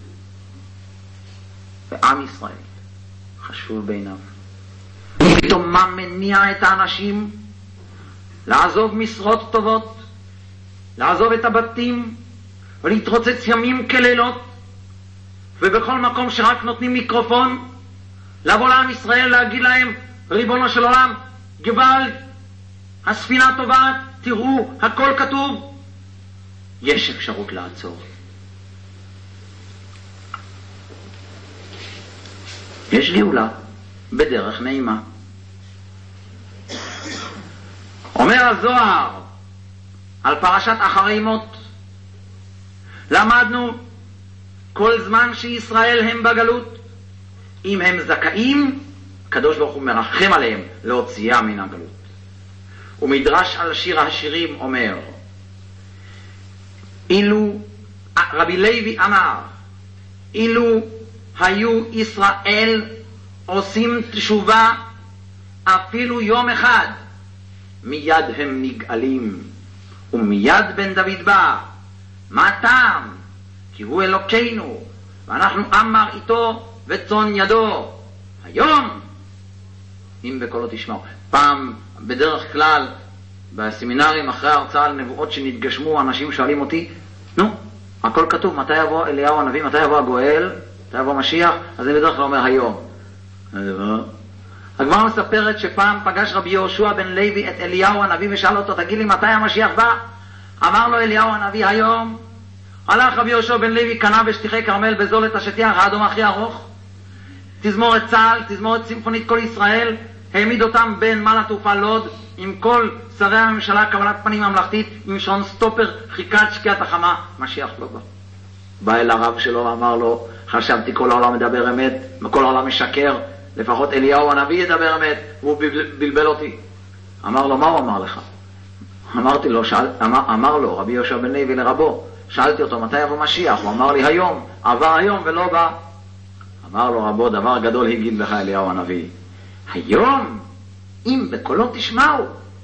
ועם ישראל חשוב בעיניו, פתאום מה מניע את האנשים לעזוב משרות טובות, לעזוב את הבתים ולהתרוצץ ימים כלילות, ובכל מקום שרק נותנים מיקרופון לבוא לעם ישראל להגיד להם, ריבונו של עולם, גוואלד, הספינה טובה, תראו, הכל כתוב. יש אפשרות לעצור. יש גאולה בדרך נעימה. אומר הזוהר על פרשת אחרי מות, למדנו כל זמן שישראל הם בגלות, אם הם זכאים, הקדוש ברוך הוא מרחם עליהם להוציאה מן הגלות. ומדרש על שיר השירים אומר, אילו, רבי לוי אמר, אילו היו ישראל עושים תשובה אפילו יום אחד, מיד הם נגאלים, ומיד בן דוד בא. מה טעם? כי הוא אלוקינו, ואנחנו עם מראיתו וצאן ידו. היום, אם בקולו תשמעו. פעם, בדרך כלל, בסמינרים אחרי ההרצאה על נבואות שנתגשמו, אנשים שואלים אותי, נו, הכל כתוב, מתי יבוא אליהו הנביא, מתי יבוא הגואל, מתי יבוא משיח? אז אני בדרך כלל אומר היום. הגמרא מספרת שפעם פגש רבי יהושע בן לוי את אליהו הנביא ושאל אותו, תגיד לי מתי המשיח בא? אמר לו אליהו הנביא היום. הלך רבי יהושע בן לוי, קנה בשטיחי כרמל בזול את השטיח האדום הכי ארוך, תזמורת צה"ל, תזמורת סימפונית כל ישראל, העמיד אותם בין מעל התעופה לוד עם כל שרי הממשלה, קבלת פנים ממלכתית, עם שעון סטופר, חיכת שקיעת החמה. משיח לא בא. בא אל הרב שלו ואמר לו, חשבתי כל העולם מדבר אמת, כל העולם משקר, לפחות אליהו הנביא ידבר אמת, והוא בלבל אותי. אמר לו, מה הוא אמר לך? אמרתי לו, שאל, אמר, אמר לו רבי יהושע בן לוי לרבו, שאלתי אותו מתי יבוא משיח, הוא אמר לי היום, עבר היום ולא בא. אמר לו רבו, דבר גדול הגיד לך אליהו הנביא, היום אם בקולו תשמעו.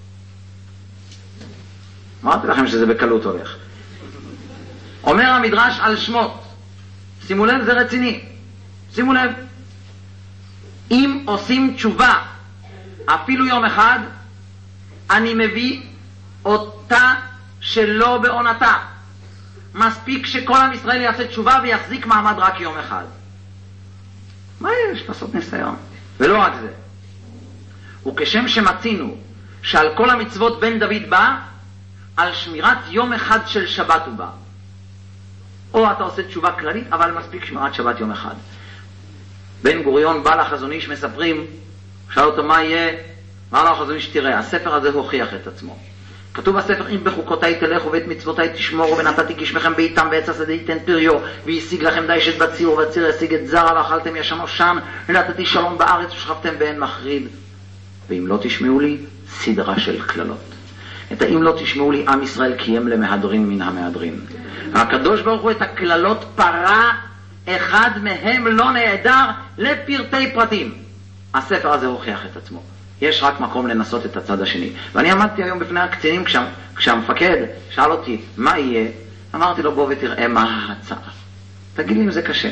אמרתי לכם שזה בקלות הולך. אומר המדרש על שמות, שימו לב, זה רציני, שימו לב, אם עושים תשובה אפילו יום אחד, אני מביא אותה שלא בעונתה. מספיק שכל עם ישראל יעשה תשובה ויחזיק מעמד רק יום אחד. מה יש לעשות ניסיון? ולא רק זה, וכשם שמצינו שעל כל המצוות בן דוד בא, על שמירת יום אחד של שבת הוא בא. או אתה עושה תשובה כללית, אבל מספיק שמירת שבת יום אחד. בן גוריון בא לחזון איש, מספרים, שאל אותו מה יהיה, מה לו החזון איש, תראה, הספר הזה הוכיח את עצמו. כתוב בספר, אם בחוקותיי תלכו ואת מצוותיי תשמורו, ונתתי גשמכם בעיתם ועץ השדה ייתן פריו, וישיג לכם דיישת בציר ובציר ישיג את זרע, ואכלתם ישן עושן, ונתתי שלום בארץ ושכבתם באין מחריד. ואם לא תשמעו לי, סדרה של כללות. את האם לא תשמעו לי, עם ישראל קיים למהדרין מן המהדרין. הקדוש ברוך הוא את הכללות פרה, אחד מהם לא נעדר לפרטי פרטים. הספר הזה הוכיח את עצמו. יש רק מקום לנסות את הצד השני. ואני עמדתי היום בפני הקצינים, כשה, כשהמפקד שאל אותי מה יהיה, אמרתי לו בוא ותראה מה ההצעה. תגיד לי אם זה קשה.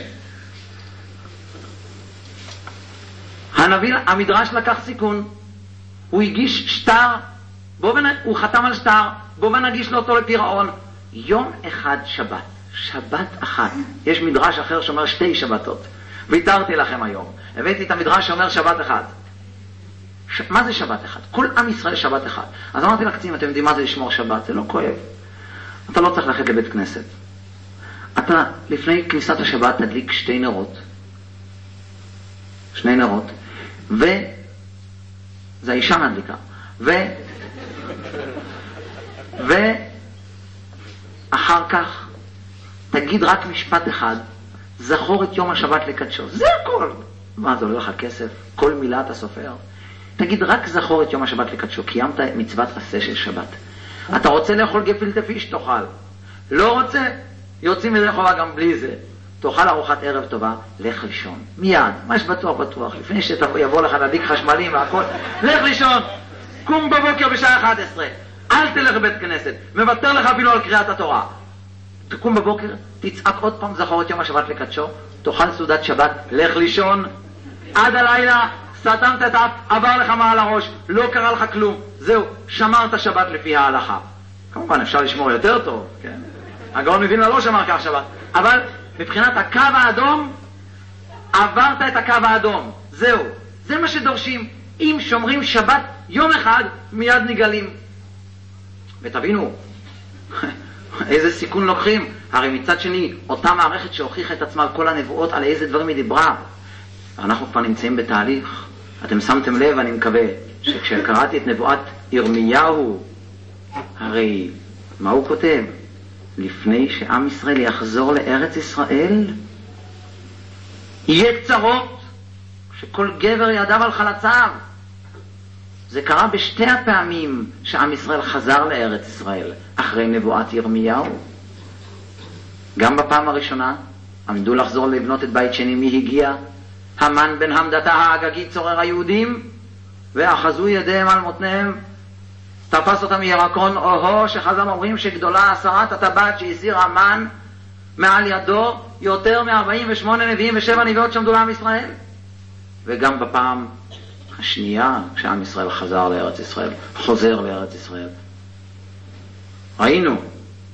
הנביא, המדרש לקח סיכון. הוא הגיש שטר, בוא ונ... הוא חתם על שטר, בוא ונגיש לו אותו לפירעון. יום אחד שבת, שבת אחת. יש מדרש אחר שאומר שתי שבתות. ויתרתי לכם היום. הבאתי את המדרש שאומר שבת אחת. ש... מה זה שבת אחת? כל עם ישראל שבת אחת. אז אמרתי לקצינים, אתם יודעים מה זה לשמור שבת? זה לא כואב. אתה לא צריך ללכת לבית כנסת. אתה לפני כניסת השבת תדליק שתי נרות. שני נרות. ו... זה האישה מדליקה. ו... ואחר כך תגיד רק משפט אחד, זכור את יום השבת לקדשו. זה הכל. מה, זה עולה לך כסף? כל מילה אתה סופר? תגיד רק זכור את יום השבת לקדשו. קיימת מצוות עשה של שבת. אתה רוצה לאכול גפילטע פיש? תאכל. לא רוצה? יוצאים מזה חובה גם בלי זה. תאכל ארוחת ערב טובה, לך לישון. מיד, מה יש בטוח בטוח? לפני שיבוא לך להדליק חשמלים והכל, לך לישון. קום בבוקר בשעה אחת עשרה. אל תלך לבית כנסת. מוותר לך אפילו על קריאת התורה. תקום בבוקר, תצעק עוד פעם זכור את יום השבת לקדשו, תאכל סעודת שבת, לך לישון. עד הלילה סתמת את האף, עבר לך מעל הראש, לא קרה לך כלום. זהו, שמרת שבת לפי ההלכה. כמובן אפשר לשמור יותר טוב, כן? הגאון מבין לא שמר כך שבת. אבל מבחינת הקו האדום, עברת את הקו האדום. זהו, זה מה שדורשים. אם שומרים שבת יום אחד, מיד נגלים. ותבינו, איזה סיכון לוקחים. הרי מצד שני, אותה מערכת שהוכיחה את עצמה על כל הנבואות, על איזה דברים היא דיברה. אנחנו כבר נמצאים בתהליך. אתם שמתם לב, אני מקווה, שכשקראתי את נבואת ירמיהו, הרי מה הוא כותב? לפני שעם ישראל יחזור לארץ ישראל, יהיה צרות שכל גבר ידיו על חלציו. זה קרה בשתי הפעמים שעם ישראל חזר לארץ ישראל אחרי נבואת ירמיהו. גם בפעם הראשונה עמדו לחזור לבנות את בית שני. מי הגיע? המן בן המדתה האגגית צורר היהודים, ואחזו ידיהם על מותניהם, תפס אותם ירקון. אוהו, שחז"ל אומרים שגדולה הסרת הטבעת שהסיר המן מעל ידו יותר מ-ארבעים ושמונה נביאים ושבע נביאות שעמדו לעם ישראל. וגם בפעם השנייה כשעם ישראל חזר לארץ ישראל, חוזר לארץ ישראל, ראינו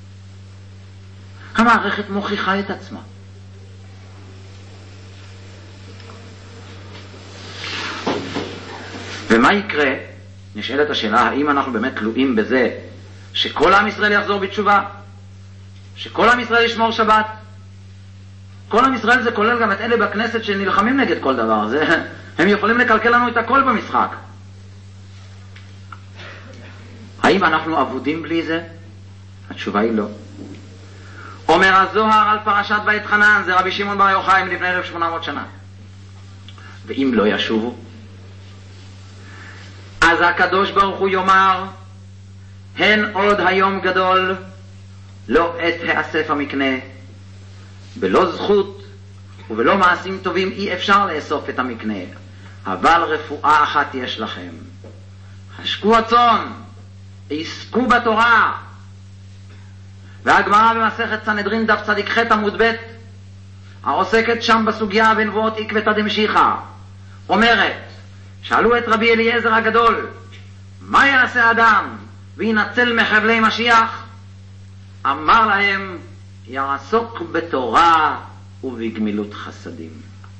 המערכת מוכיחה את עצמה. ומה יקרה? נשאלת השאלה, האם אנחנו באמת תלויים בזה שכל עם ישראל יחזור בתשובה, שכל עם ישראל ישמור שבת? כל עם ישראל זה כולל גם את אלה בכנסת שנלחמים נגד כל דבר. זה, הם יכולים לקלקל לנו את הכל במשחק. האם אנחנו עבודים בלי זה? התשובה היא לא. אומר הזוהר על פרשת בית חנן, זה רבי שמעון בר יוחאי לפני אלף ושמונה מאות שנה. ואם לא ישובו, אז הקדוש ברוך הוא יאמר, הן עוד היום גדול, לא עת האסף המקנה, בלא זכות ובלא מעשים טובים אי אפשר לאסוף את המקנה, אבל רפואה אחת יש לכם, חשקו הצאן, עסקו בתורה. והגמרא במסכת סנהדרין דף צדיק ח' עמוד ב' העוסקת שם בסוגיה בנבואות עקבתא דמשיחא אומרת, שאלו את רבי אליעזר הגדול, מה יעשה אדם וינצל מחבלי משיח? אמר להם, יעסוק בתורה ובגמילות חסדים.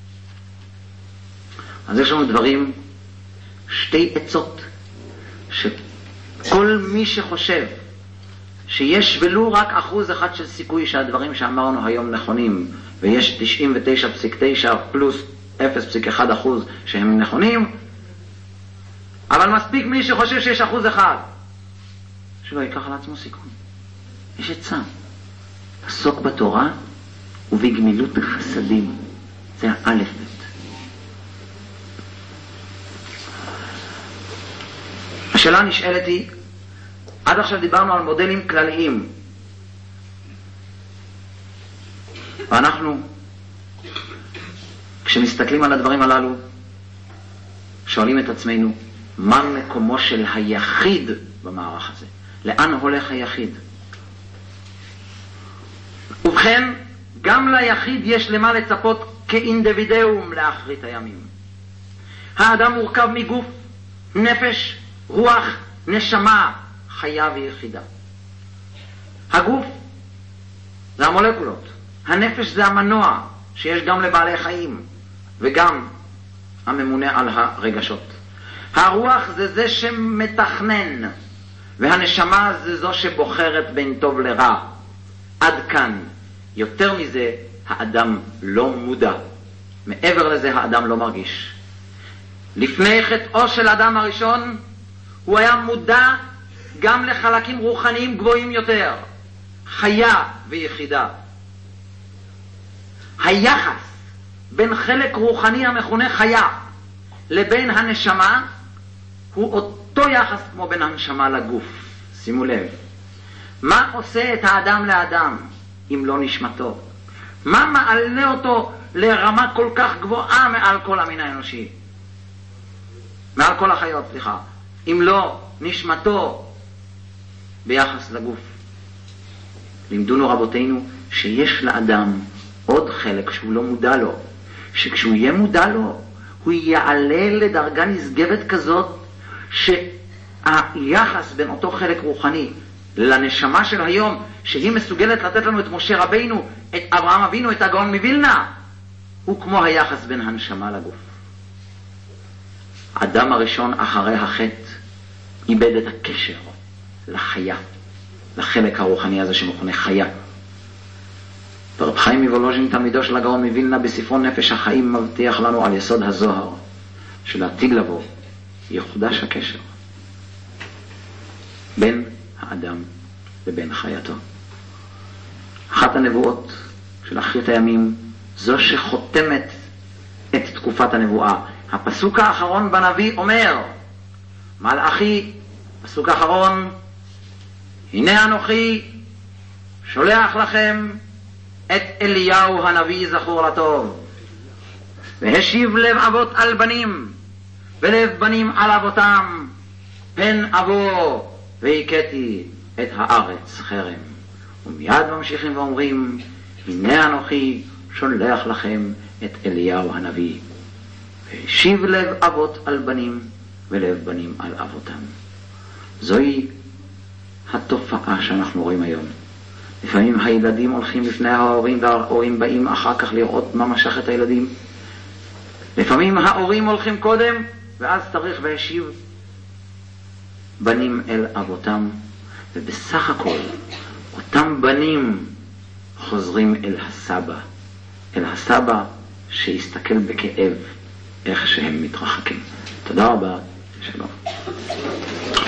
אז יש לנו דברים, שתי עצות, שכל מי שחושב שיש ולו רק אחוז אחד של סיכוי שהדברים שאמרנו היום נכונים, ויש תשעים ותשע נקודה תשע פלוס אפס נקודה אחת אחוז שהם נכונים, אבל מספיק מי שחושב שיש אחוז אחד שלא ייקח על עצמו סיכון. יש עצה, עסוק בתורה ובגמילות חסדים. זה האלף בית. השאלה נשאלת היא, עד עכשיו דיברנו על מודלים כלליים, ואנחנו כשמסתכלים על הדברים הללו שואלים את עצמנו, מה מקומו של היחיד במערך הזה? לאן הולך היחיד? ובכן, גם ליחיד יש למה לצפות כאינדיבידאום לאחרית הימים. האדם מורכב מגוף, נפש, רוח, נשמה, חיה ויחידה. הגוף זה המולקולות, הנפש זה המנוע שיש גם לבעלי חיים וגם הממונה על הרגשות. הרוח זה זה שמתכנן, והנשמה זה זו שבוחרת בין טוב לרע. עד כאן. יותר מזה האדם לא מודע, מעבר לזה האדם לא מרגיש. לפני חטאו של אדם הראשון הוא היה מודע גם לחלקים רוחניים גבוהים יותר, חיה ויחידה. היחס בין חלק רוחני המכונה חיה לבין הנשמה הוא אותו יחס כמו בין הנשמה לגוף. שימו לב, מה עושה את האדם לאדם אם לא נשמתו? מה מעלה אותו לרמה כל כך גבוהה מעל כל המין האנושי, מעל כל החיות, סליחה, אם לא נשמתו ביחס לגוף? לימדונו רבותינו שיש לאדם עוד חלק שהוא לא מודע לו, שכשהוא יהיה מודע לו הוא יעלה לדרגה נשגבת כזאת שהיחס בין אותו חלק רוחני לנשמה של היום, שהיא מסוגלת לתת לנו את משה רבינו, את אברהם אבינו, את הגאון מווילנה, הוא כמו היחס בין הנשמה לגוף. אדם הראשון אחרי החטא איבד את הקשר לחיה, לחלק הרוחני הזה שמכונה חיה. ורב חיים מוולוז'ין תלמידו של הגאון מווילנה בספרו נפש החיים מבטיח לנו על יסוד הזוהר שלעתיד לבוא יחודש הקשר בין האדם לבין חייתו. אחת הנבואות של אחרית הימים, זו שחותמת את תקופת הנבואה, הפסוק האחרון בנביא אומר, מלאכי, פסוק אחרון, הנה אנוכי שולח לכם את אליהו הנביא זכור לטוב, והשיב לב אבות על בנים ולב בנים על אבותם, פן אבוא והכיתי את הארץ חרם. ומיד ממשיכים ואומרים, הנה אנוכי שולח לכם את אליהו הנביא, והשיב לב אבות על בנים ולב בנים על אבותם. זוהי התופעה שאנחנו רואים היום. לפעמים הילדים הולכים לפני ההורים וההורים באים אחר כך לראות מה משך את הילדים. לפעמים ההורים הולכים קודם ואז צריך והשיב בנים אל אבותם, ובסך הכל אותם בנים חוזרים אל הסבא, אל הסבא שיסתכל בכאב איך שהם מתרחקים. תודה רבה, שלום.